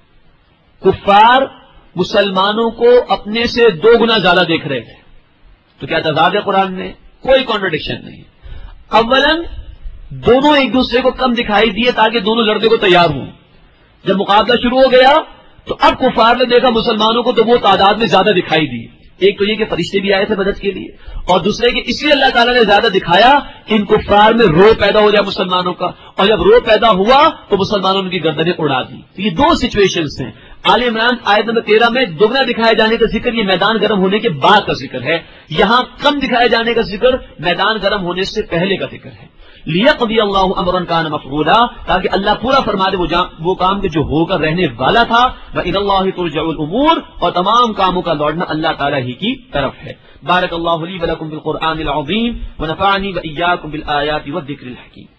کفار مسلمانوں کو اپنے سے دو گنا زیادہ دیکھ رہے تھے. تو کیا تضاد ہے قرآن میں؟ کوئی کانٹرڈکشن نہیں. اولاً دونوں ایک دوسرے کو کم دکھائی دیے تاکہ دونوں لڑنے کو تیار ہوں. جب مقابلہ شروع ہو گیا تو اب کفار نے دیکھا مسلمانوں کو تو وہ تعداد میں زیادہ دکھائی دی. ایک تو یہ کہ فرشتے بھی آئے تھے مدد کے لیے اور دوسرے کہ اس لیے اللہ تعالیٰ نے زیادہ دکھایا کہ ان کفار میں رو پیدا ہو جائے مسلمانوں کا اور جب رو پیدا ہوا تو مسلمانوں نے ان کی گردنیں اڑا دی. تو یہ دو سچویشنز ہیں. آل عمران آیت نمبر تیرہ میں دگنا دکھائے جانے کا ذکر یہ میدان گرم ہونے کے بعد کا ذکر ہے، یہاں کم دکھائے جانے کا ذکر میدان گرم ہونے سے پہلے کا ذکر ہے۔ لیقضی اللہ امرا کان مفعولا، تاکہ اللہ پورا فرما دے وہ, وہ کام کہ جو ہو کر رہنے والا تھا، وإلی اللہ ترجع الامور، اور تمام کاموں کا لوٹنا اللہ تعالیٰ ہی کی طرف ہے۔ بارک اللہ لی ولکم بالقرآن العظیم ونفعنی وإیاکم بالآیات والذکر الحکیم۔